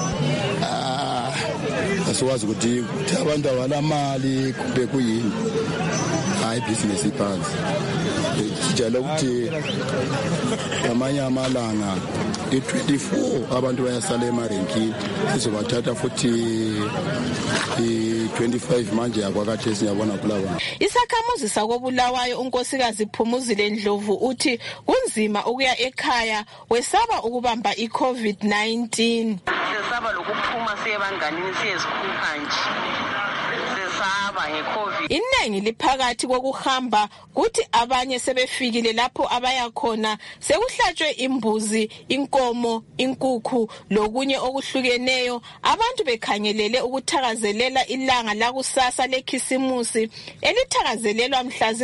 Speaker 9: Asikwazi ukuthi abantu abalamali kumbe kuyini. Hayi business iphansi. Sijala ukuthi amanye amalanga i-24 abantu bayasala emarenkini, sizobathatha futhi i-25 manje yakwakade esiyabona kulaba.
Speaker 7: Isakhamuzi sakobulawayo unkosikazi Phumuzile Ndlovu uthi kunzima ukuya ekhaya, wesaba ukubamba i-COVID-19.
Speaker 11: Sesaba lokuphuma siye banganini siyezikhupha nje.
Speaker 7: Iningi liphakathi kokuhamba, kuthi abanye sebefikile lapho abaya khona, sekuhlatshwe imbuzi, inkomo, inkukhu lokunye okuhlukeneyo, abantu bekhangelele ukuthakazelela ilanga lakusasa lekhisimusi elithakazelelwa mhla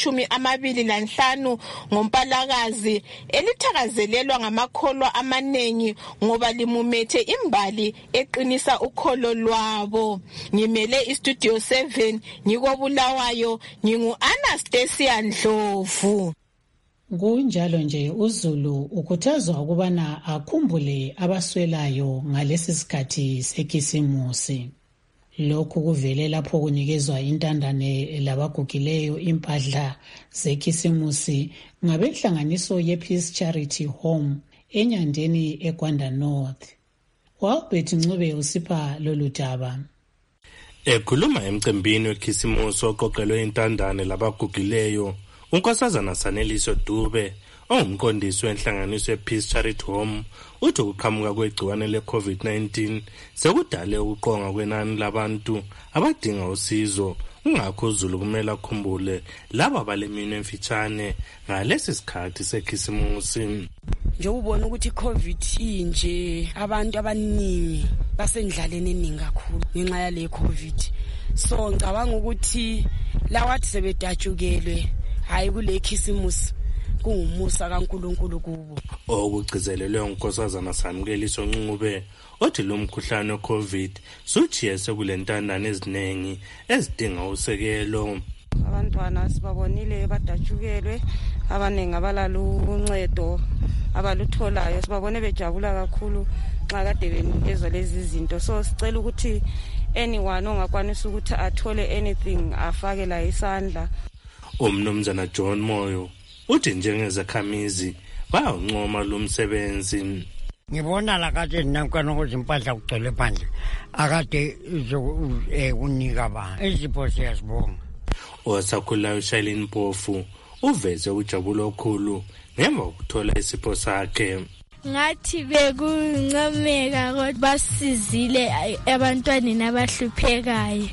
Speaker 7: zingama-25 ngoMpalakazi, elithakazelelwa ngamakholwa amanengi ngoba limumethe imbali eqinisa ukholo lwabo. Ngimele istudio 7 ngikobulawayo, ngingu-Anastasia Ndlovu.
Speaker 4: Kunjalo nje uZulu ukhuthazwa ukubana akhumbule abaswelayo ngalesi sikhathi sekhisimusi. Lokhu kuvele lapho kunikezwa intandane labagugileyo impahla zekhisimusi ngabenhlanganiso ye-Peace Charity Home eNyandeni eGwanda North. Albert Ncube usipha lolu daba.
Speaker 13: Ekhuluma emcimbini wekhisimusi oqoqelwe intandane labagugileyo, unkosazana Saneliso Dube ongumqondisi wenhlanganiso ye-Peace Charity Home uthi ukuqhamuka kwegciwane le-COVID-19 sekudale ukuqonga kwenani labantu abadinga usizo. Ungakho uZulu kumele akhumbule laba balemini emfitshane ngalesi sikhathi sekhisimusi.
Speaker 14: Nje ubona ukuthi iCovid inje abantu abaningi basendlaleni eningi kakhulu ngenxa yale COVID. So ngicabanga ukuthi lawathi sebetatshukelwe hayi kule khisimusi kungumusa kaNkulunkulu kubo.
Speaker 13: Okugcizelelwe unkosazana Saneliso Ncube othi lo mkhuhlane weCovid suchiye sekulentandane eziningi ezidinga usekelo.
Speaker 14: Abantwana sibabonile badatshukelwe, abaningi abalalo uncedo abalutholayo, sibabone bejabula kakhulu nxa kade benikezwa lezi zinto. So sicela ukuthi anyone ongakwanisa ukuthi athole anything afake la isandla.
Speaker 13: Umnumzana John Moyo uthi njengezakhamizi bayancoma lo msebenzi.
Speaker 15: Ngibona la kade nankana kuzimpahla kugcwele phandle akade unika abantu izipho siyazibonga.
Speaker 13: Osakhulayo Shailene Mpofu uveze ujabulo okhulu ngemva kokuthola isipho sakhe.
Speaker 16: Ngathi bekuncomeka kodwa basizile abantwaneni abahluphekayo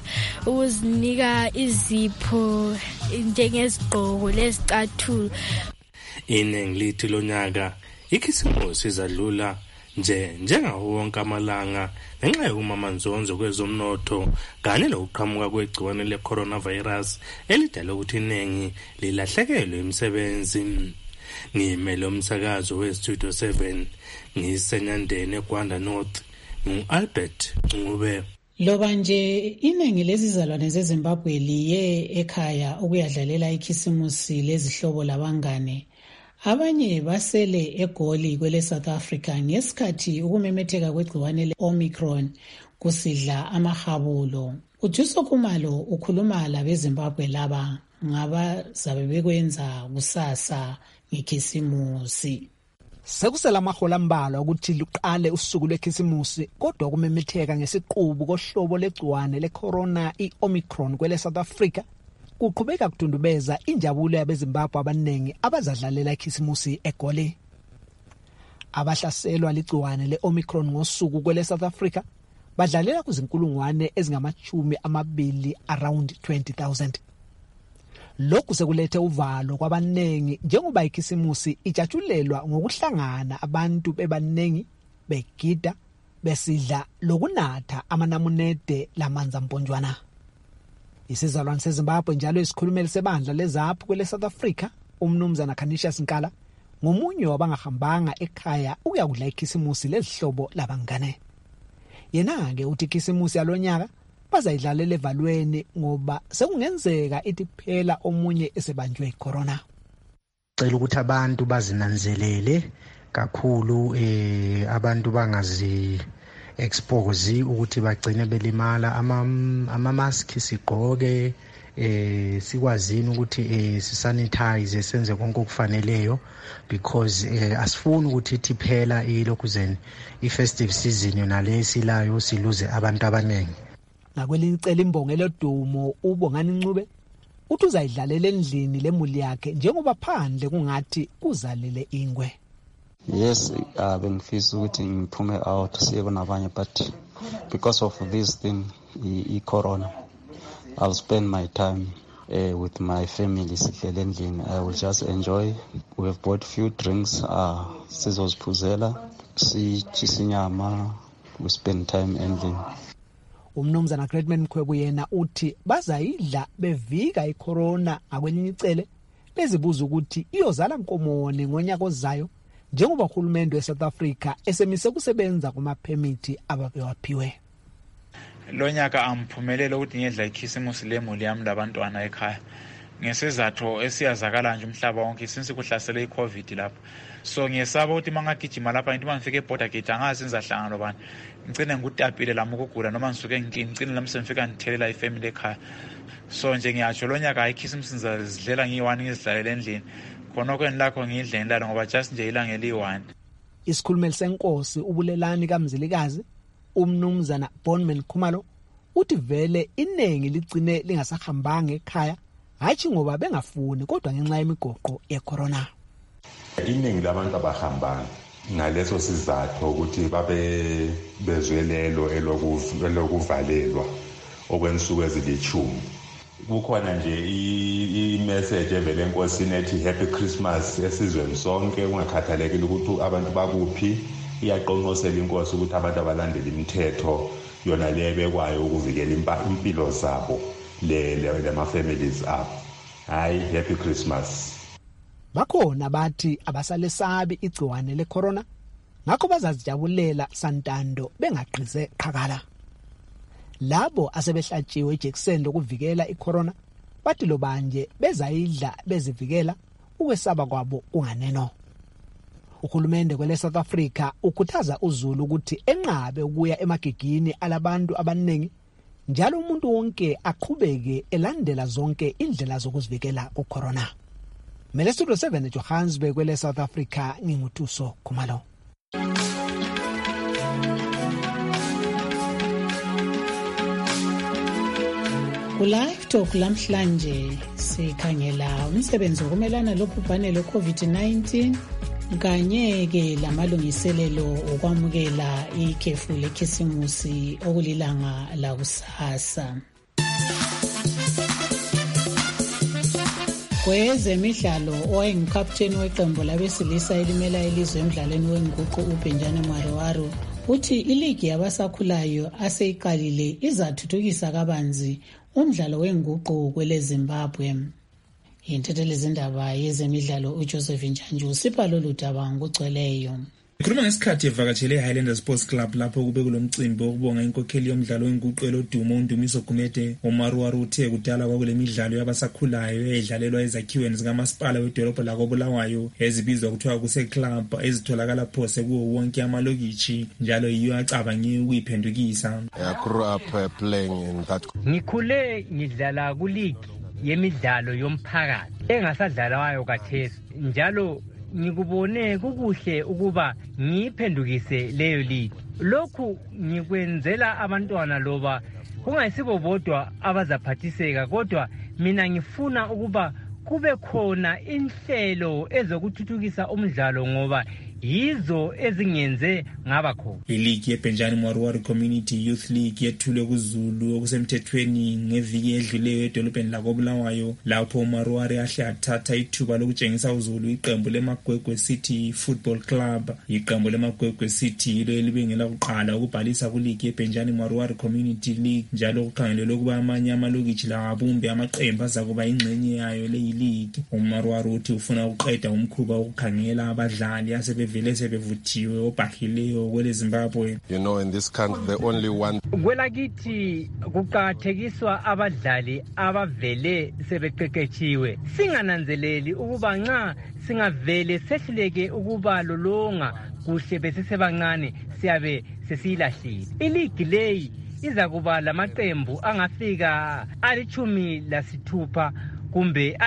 Speaker 16: ukuzinika izipho njengezigqoko lezicathulo.
Speaker 13: Iningi lithi lonyaka ikhisimusi izadlula njengawo wonke amalanga ngenxa yokumamanzonzo kwezomnotho kanye lokuqhamuka kwegciwane le-coronavirus elidala ukuthi iningi lilahlekelwe imisebenzi. Ngimele umsakazo we-Studio 7 ngisenyandeni eGwanda North ngu-Albert Ncube.
Speaker 4: Loba nje iningi lezizalwane zeZimbabwe liye ekhaya ukuyadlalela ikhisimusi lezihlobo labangane, abanye basele eGoli kwele South Africa ngesikhathi ukumemetheka kwegciwane le-Omicron kusidla amahabulo. uJuso Khumalo ukhuluma labeZimbabwe laba ngabazabe bekwenza kusasa ngekhisimusi.
Speaker 8: Sekusela amahola ambalwa ukuthi luqale usuku lwekhisimusi, kodwa kumemetheka ngesiqubu kohlobo legciwane lecorona i-Omicron kwele South Africa kuqhubeka kudundubeza injabulo yabeZimbabwe abaningi abazadlalela ikhisimusi eGoli. Abahlaselwa ligciwane le-Omicron ngosuku kwele South Africa badlalela kuzinkulungwane ezingama-20 around 20,000. Lokhu sekulethe uvalo kwabanengi njengoba ikhisimusi ijatshulelwa ngokuhlangana abantu bebanengi begida besidla lokunatha amanamunede lamanzi amponjwana. Isizalwane seZimbabwe njalo isikhulumeli sebandla lezaphu kwele South Africa umnumzana Canisius Nkala ngomunye wabangahambanga ekhaya ukuyakudla ikhisimusi lezihlobo labangane. Yena-ke uthi ikhisimusi yalonyaka bazayidlalela evalweni ngoba sekungenzeka ithi phela omunye esebanjwe icorona.
Speaker 17: Cela ukuthi abantu bazinanzelele kakhulu, abantu bangazi expose ukuthi bagcine belimala, ama mask sigqoke, sikwazini ukuthi sisanitize senze konke okufaneleyo because asifuni ukuthi ithi phela ilokhu zen i-festive season yona lesilayo siluze abantu abaningi.
Speaker 8: Ngakwelinye icele imbongelo Dumo uBongani Ncube uthi uzayidlalela endlini lemuli yakhe njengoba phandle kungathi kuzalele ingwe.
Speaker 18: Yes, bengifisa ukuthi ngiphume out siye kunabanye, but because of this thing i-corona, I'll spend my time with my family sihlele endlini. I will just enjoy. We have bought few drinks, sizoziphuzela, sitshisa inyama, we spend time endlini.
Speaker 8: Umnumzana Greatman Mkhwebu yena uthi bazayidla bevika icorona, akwelinye icele bezibuza ukuthi iyozala nkomone ngonyaka ozayo njengoba uhulumende weSouth Africa esemise kusebenza kumaphemithi ababewaphiwe.
Speaker 19: Lonyaka amphumelele ukuthi ngiyedla ikhisimusi lemuli yami labantwana ekhaya ngesizathu esiyazakala nje umhlaba wonke since kuhlasele iCovid lapho. So ngiyesaba ukuthi mangagijima lapha into mangifike eborder gate angazi ngizahlangana nobani. Ngicine ngutapile lami ukugula noma ngisuke ngicine lami semfika ngithelela ifamily ekhaya. So nje ngiyatsho lonyaka ikhisimusi ngizazidlela ngiyi1 ngizidlalela endlini. Khona kweni lakho ngidle nilalo ngoba just nje ilanga eli1.
Speaker 8: Isikhulumeli senkosi ubulelani kaMzilikazi umnumzana Bonman Khumalo uthi vele inengi ligcine lingasahambanga ekhaya hayi ngoba bengafuni kodwa ngenxa yemigoqo yecorona.
Speaker 21: Iningi labantu abahambanga ngaleso sizathu ukuthi babe bezwelelo elokuvalelwa okwensuku ezilithumi. Kukhona nje i-message evele enkosini ethi Happy Christmas esizweni sonke ungakhathalekile ukuthi abantu bakuphi. Iyaqonqosela inkosi ukuthi abantu abalandela imithetho yona le ebekwayo ukuvikela impilo zabo lema-families abo. Hayi, Happy Christmas.
Speaker 8: Bakhona bathi abasalesabi igciwane lecorona ngakho bazazijabulela santando bengaqhize qhakala. Labo asebehlatshiwe ijekiseni lokuvikela icorona bathi lo banje bezayidla bezivikela ukwesaba kwabo kunganeno. Uhulumende kwele South Africa ukhuthaza uZulu ukuthi enqabe ukuya emagigini alabantu abaningi njalo umuntu wonke aqhubeke elandela zonke indlela zokuzivikela kucorona. Mele Studio 7 eJohannesburg kwele South Africa nginguThuso Khumalo.
Speaker 4: Ku-Live Talk lamhlanje sikhangela umsebenzi wokumelana lobhubhane lwe-COVID-19 kanye-ke lamalungiselelo okwamukela ikhefu lekhisimusi okulilanga lakusasa. Kwezemidlalo owayengukapteni weqembu labesilisa elimela ilizwe emdlalweni wenguqu uBenjani Mwaruwaru uthi iligi yabasakhulayo aseyiqalile izathuthukisa kabanzi umdlalo wenguqu kwele Zimbabwe. Inthethelezindaba yezemidlalo uJoseph Njanju usipha lolu daba ngokugcweleyo.
Speaker 1: Ukhuluma ngesikhathi evakatshele eHighlander Sports Club lapho kube kulomcimbi wokubonga inkokheli yomdlalo wenguqu elodumo uNdumiso Gumede. uMaruwaru uthe kudala kwakule midlalo yabasakhulayo eyayidlalelwa ezakhiweni zikamasipala wedolobho lakoBulawayo ezibizwa kuthiwa kuse-club ezitholakala phose kuwo wonke amalokitshi njalo yiyo acabange ukuyiphendukisa.
Speaker 2: Ngikhule ngidlala kuligi yemidlalo yomphakathi engasadlalwayo kathesi njalo ngikubone kukuhle ukuba ngiphendukise leyo ligi. Lokhu ngikwenzela abantwana loba kungayisibo bodwa abazaphathiseka, kodwa mina ngifuna ukuba kube khona inhlelo ezokuthuthukisa umdlalo ngoba yizo ezingenze ngaba khona.
Speaker 1: Iligi yeBenjani Mwaruwaru Community Youth League yethulwe kuZulu okusemthethweni ngeviki edluleyo edolobheni lakoBulawayo lapho uMaruwaru ahle athatha ithuba lokutshengisa uZulu iqembu leMagwegwe City Football Club. Iqembu leMagwegwe City yilo elibengela kuqala ukubhalisa kuligi yeBenjani Mwaruwaru Community League njalo kukhangelelwe ukuba amanye amalokitshi lawo abumbe amaqembu azakuba ingxenye yayo leyi league. uMaruwaru uthi ufuna ukuqeda umkhuba wokukhangela abadlali asebevele sebevuthiwe obhahileyo kwele Zimbabwe.
Speaker 5: In this country the only one.
Speaker 2: Kwelakithi kuqakathekiswa abadlali abavele sebeqeqetshiwe. Singananzeleli ukuba nxa singavele sehluleke ukuba lolonga kuhle besesebancane siyabe sesilahlile. Iligi leyi iza kuba lamaqembu angafika 16 kumbe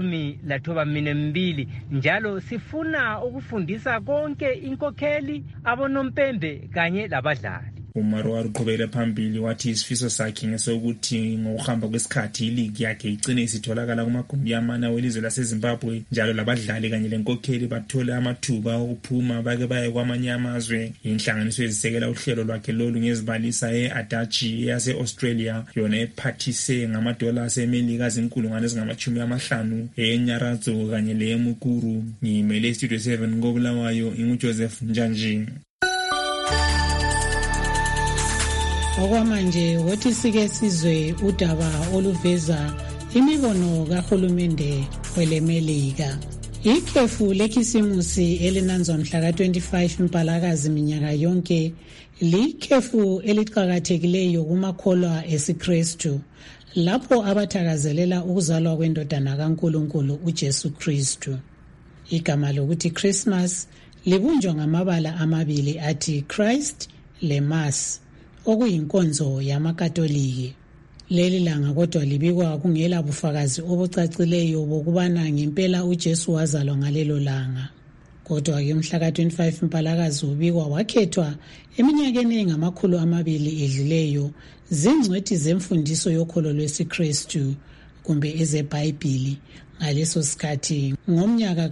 Speaker 2: 12 njalo sifuna ukufundisa konke inkokheli abonompembe kanye labadlali.
Speaker 1: uMaruwaru uqhubekela phambili wathi isifiso sakhe ngesokuthi ngokuhamba kwesikhathi iligi yakhe igcine isitholakala kumagumbi amana welizwe laseZimbabwe njalo labadlali kanye lenkokheli bathole amathuba okuphuma bake baye kwamanye amazwe. Inhlanganiso ezisekela uhlelo lwakhe lolu ngezibalisa eAdachi yase-Australia yona ephathise ngamadola aseMelika $50,000 eNyaratho kanye leMukuru. Ngimele Studio 7 ngoBulawayo inguJoseph Njanji.
Speaker 4: Okwamanje wothi sike sizwe udaba oluveza imibono kahulumende weleMelika. Ikhefu lekhisimusi elinanzwa mhla ka-25 Mpalakazi minyaka yonke likhefu eliqhakathekileyo kumakholwa esiKristu lapho abathakazelela ukuzalwa kwendodana kaNkulunkulu uJesu Kristu. Igama lokuthi Christmas libunjwa ngamabala amabili athi Christ le Mass okuyinkonzo yamaKatoliki. Leli langa kodwa libikwa kungela bufakazi obucacileyo bokubana ngempela uJesu wazalwa ngalelo langa. Kodwa ke mhla ka-25 Mpalakazi ubikwa wakhethwa eminyakeni engama200 edluleyo zingcwethi zemfundiso yokholo lwesiKristu kumbe ezeBhayibhili ngaleso sikhathi ngomnyaka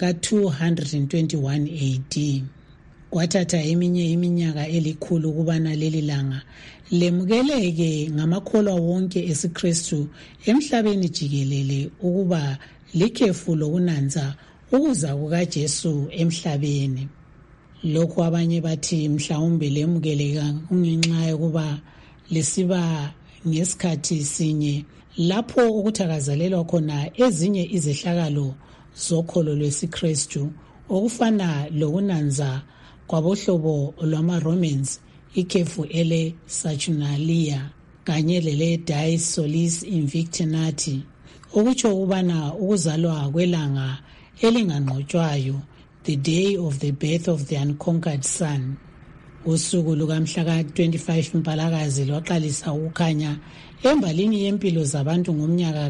Speaker 4: ka-221 AD. Kwathatha eminye iminyaka elikhulu kubana leli langa lemukeleke ngamakholwa wonke esiKristu emhlabeni jikelele ukuba likhefu lokunanza ukuza kukaJesu emhlabeni. Lokhu abanye bathi mhlawumbe lemukeleka kungenxa yokuba lesiba ngesikhathi sinye lapho ukuthakazelelwa khona ezinye izehlakalo zokholo lwesiKristu okufana lokunanza kwabohlobo lwama-Romans ikhefu ele Saturnalia kanye lele Dies Solis Invicti Nati okutsho ukubana ukuzalwa kwelanga elinganqotshwayo, the day of the birth of the unconquered sun. Usuku lukamhla ka-25 Mpalakazi lwaqalisa ukukhanya embalini yempilo zabantu ngomnyaka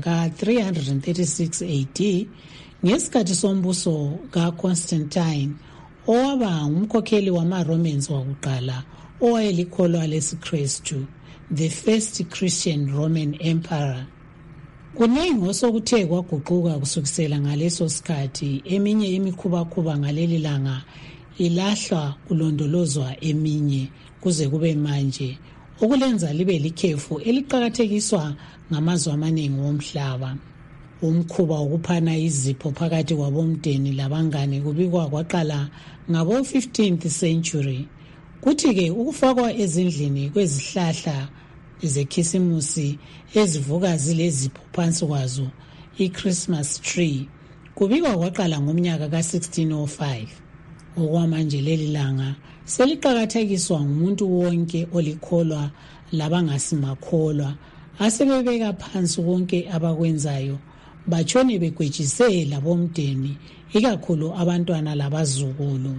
Speaker 4: ka-336 AD ngesikhathi sombuso kaConstantine owaba ngumkhokheli wama-Romans wakuqala owayelikholwa lesiKristu, the first Christian Roman emperor. Kuningi osokuthe kwaguquka kusukisela ngaleso sikhathi. Eminye imikhubakhuba ngaleli langa ilahlwa kulondolozwa eminye kuze kube manje okulenza libe likhefu eliqhakathekiswa ngamazwe amaningi womhlaba. Umkhuba wokuphana izipho phakathi kwabomndeni labangane kubikwa kwaqala ngabo-15th century. Kuthi-ke ukufakwa ezindlini kwezihlahla zekhisimusi ezivuka zilezipho phansi kwazo, i-Christmas tree, kubikwa kwaqala ngomnyaka ka-1605. Okwamanje leli langa seliqakathekiswa ngumuntu wonke olikholwa labangasimakholwa, asebebeka phansi konke abakwenzayo, batshone begwejise labomndeni, ikakhulu abantwana labazukulu.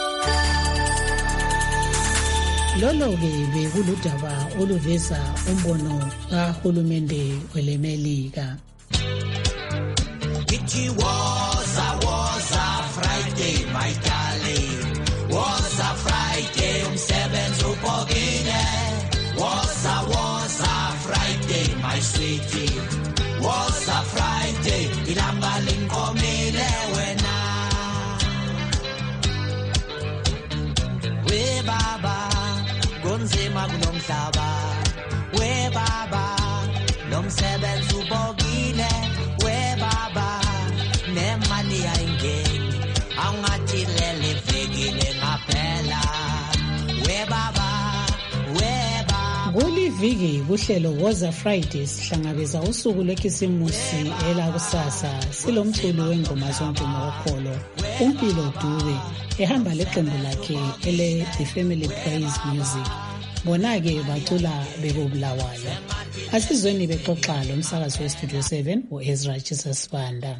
Speaker 4: Lolo-ke bekuludaba oluveza umbono kahulumende welemelika.
Speaker 3: It was a Friday, my darling. Was a Friday, umsebenzi ubhokile. Was a Friday, my sweetie. Was a Friday, ilanga linkomile wena. We baba, kunzima kunomhlaba. We baba, nomsebenzi ubhokile. We baba, nemali ayingeni. Awungathi leli vekile ngaphela. We baba, we baba.
Speaker 4: Kuliviki kuhlelo Woza Friday sihlangabeza usuku lwekhisimusi elakusasa. Silomculo wengoma zondumo wokholo uMpilo Dube ehamba leqembu lakhe ele The Family Praise Music. Bona-ke bacula bekubulawayo. Asizweni bexoxa lo msakazi weStudio 7 uEzra Chisasibanda.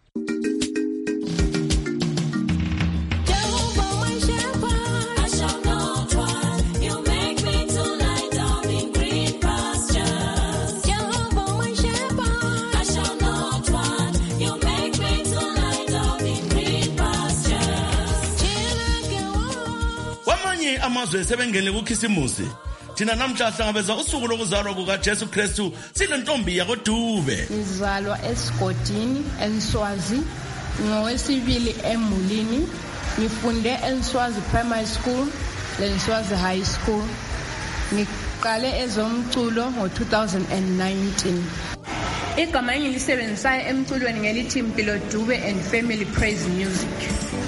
Speaker 12: Amazwe sebengene kukhisimusi. Thina namhla sihlangabeza usuku lokuzalwa kukaJesu Kristu silentombi yakoDube.
Speaker 20: Ngizalwa esigodini eNswazi ngowesibili eMulini. Ngifunde eNswazi Primary School leNswazi High School. Ngiqale ezomculo ngo-2019. Igama engilisebenzisayo emculweni ngelithi Mpilo Dube and Family Praise Music.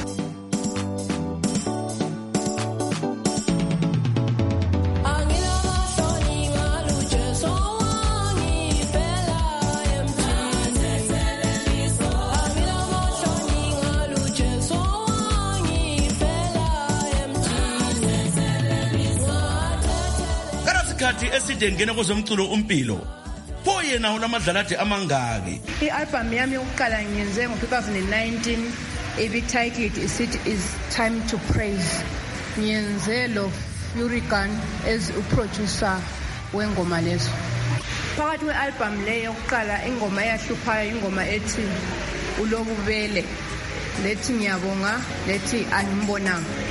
Speaker 12: Eside ngene kwezomculo uMpilo. Pho yena unamadlalathi amangaki?
Speaker 20: I-album yami yokuqala ngiyenze ngo-2019 ebi-titled is Time to Praise. Ngiyenze lo Fury Gun as uproducer wengoma lezo. Phakathi kwe-album leyo yokuqala ingoma eyahluphayo ingoma ethi Ulobubele, lethi ngiyabonga, lethi Animbonanga.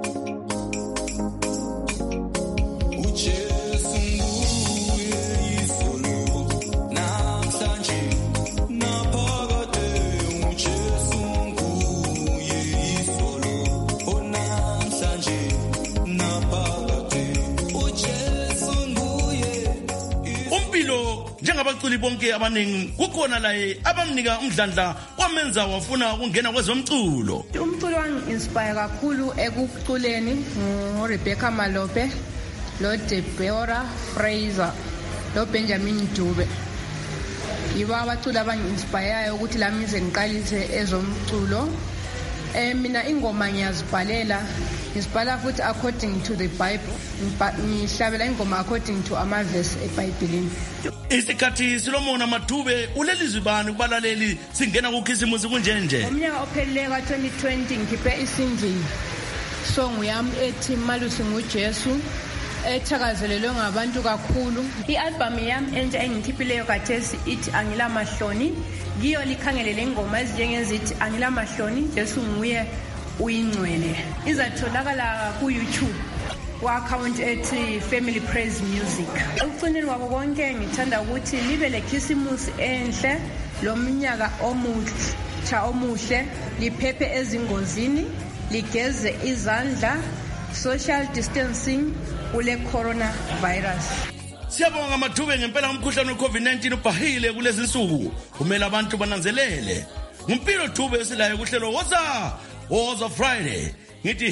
Speaker 12: Njengabaculi bonke abaningi kukhona la abamnika umdlandla wamenza wafuna ukungena kwezomculo.
Speaker 20: Umculo wangi-inspire kakhulu ekuculeni ngoRebecca Malope, lo Deborah Fraser, lo Benjamin Dube. Yibo abaculi abangi-inspireyo ukuthi lami ngize ngiqalise ezomculo. Mina ingoma ngiyazibhalela, ngizibhala futhi according to the Bible. Ngihlabela ingoma according to amavesi eBhayibhelini.
Speaker 12: Isikhathi Solomon Madube ulelizwi bani kubalaleli singena kukhisimusi kunjenje?
Speaker 20: Umnyaka ophelele ka-2020 ngikhiphe isingili song yami ethi Malusi nguJesu ethakazelelwe ngabantu kakhulu. I-album yami entsha engikhiphileyo khathesi ithi Angilamahloni. Kiyo likhangelele ingoma ezinjengezithi Angilamahloni, Jesu nguye uyingcwele. Izatholakala ku-YouTube ku-account ethi Family Praise Music. Ekucineni kwabo konke ngithanda ukuthi libe lekhisimusi enhle, lo mnyaka omuhle, liphephe ezingozini, ligeze izandla, social distancing kule coronavirus.
Speaker 12: Siyabonga Mathube ngempela umkhuhlane we-COVID-19 ubhahile kulezi insuku. Kumele abantu bananzelele. Ngumpilo Thube esilayo kuhlelo Woza Friday. Ngithi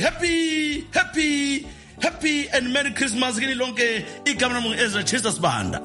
Speaker 12: happy and Merry Christmas kini lonke. Igama lami Ezra Chester Sibanda.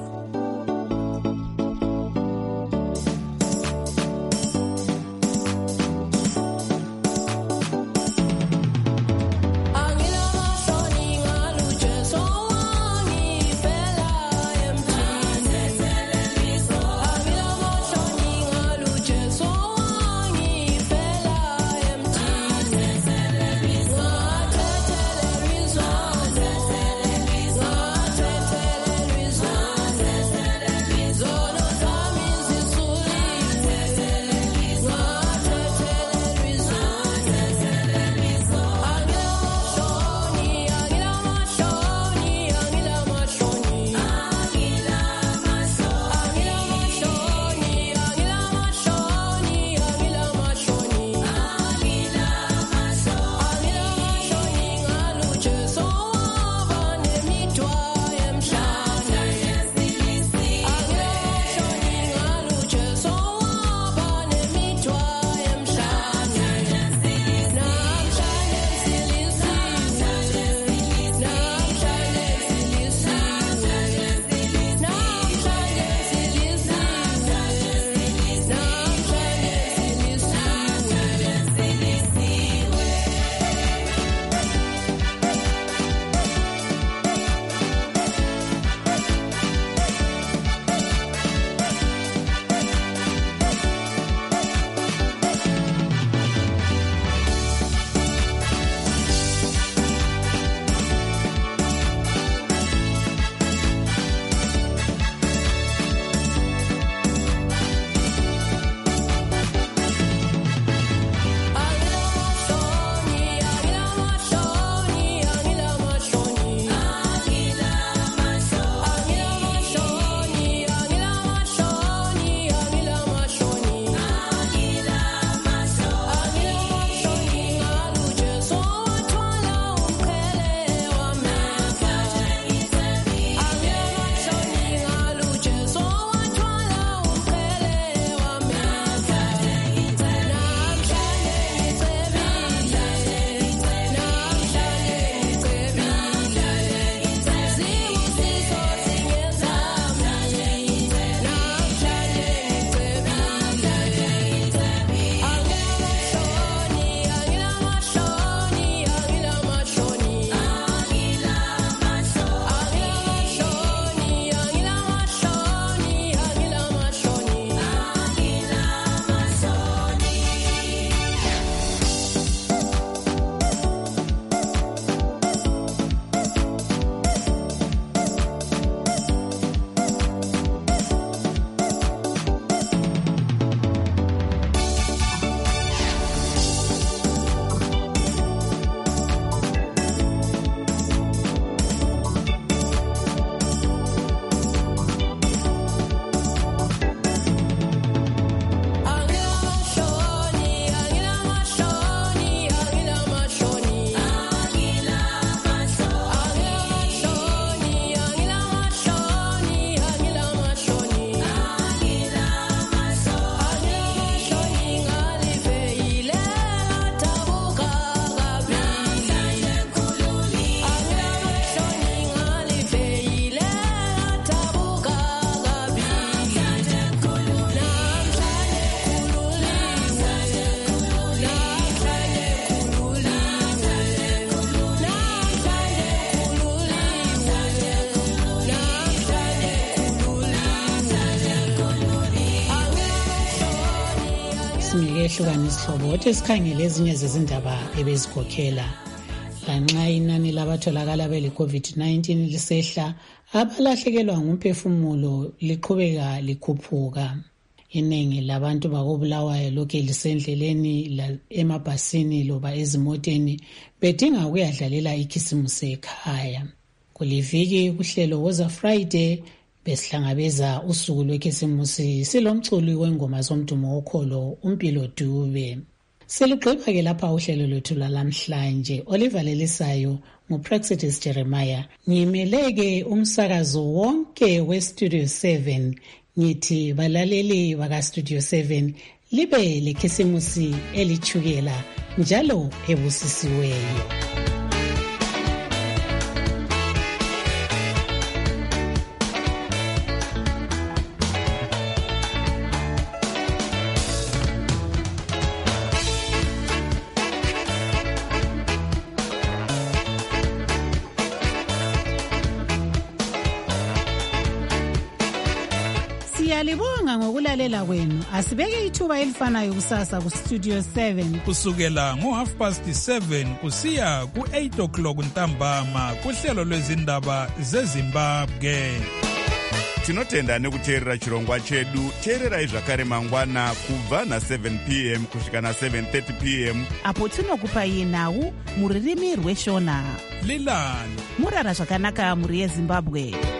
Speaker 4: ehlukana isihlobo othi sikhangele ezinye zezindaba ebezikhokhela. Lanxa inani labatholakala bele-COVID-19 lisehla, abalahlekelwa ngumphefumulo liqhubeka likhuphuka. Iningi labantu bakobulawayo lokhu lisendleleni emabhasini loba ezimoteni bedinga ukuyadlalela ikhisimusi ekhaya. Kuliviki kuhlelo Woza Friday besihlangabeza usuku lwekhisimusi silomculi wengoma zomdumo okholo uMpilo Dube. Selugqiba-ke lapha uhlelo lwethu lwalamhlanje. Olivalelisayo nguPraxidis Jeremiah. Ngimeleke umsakazo wonke weStudio 7. Ngithi balaleli bakaStudio 7 libe lekhisimusi elithukela njalo ebusisiweyo. Siyalibonga ngokulalela kwenu. Asibeke ithuba elifanayo kusasa kuStudio 7
Speaker 6: kusukela ngo7:30 kusiya ku8:00 ntambama kuhlelo lwezindaba zeZimbabwe.
Speaker 10: Tinotenda nekuteerera chirongwa chedu. Teererai zvakare mangwana kubva na7 p.m. kusvika na7:30 p.m.
Speaker 23: apo tinokupai nhau muririmi rweshona.
Speaker 6: Lilani
Speaker 23: murara zvakanaka muri yeZimbabwe.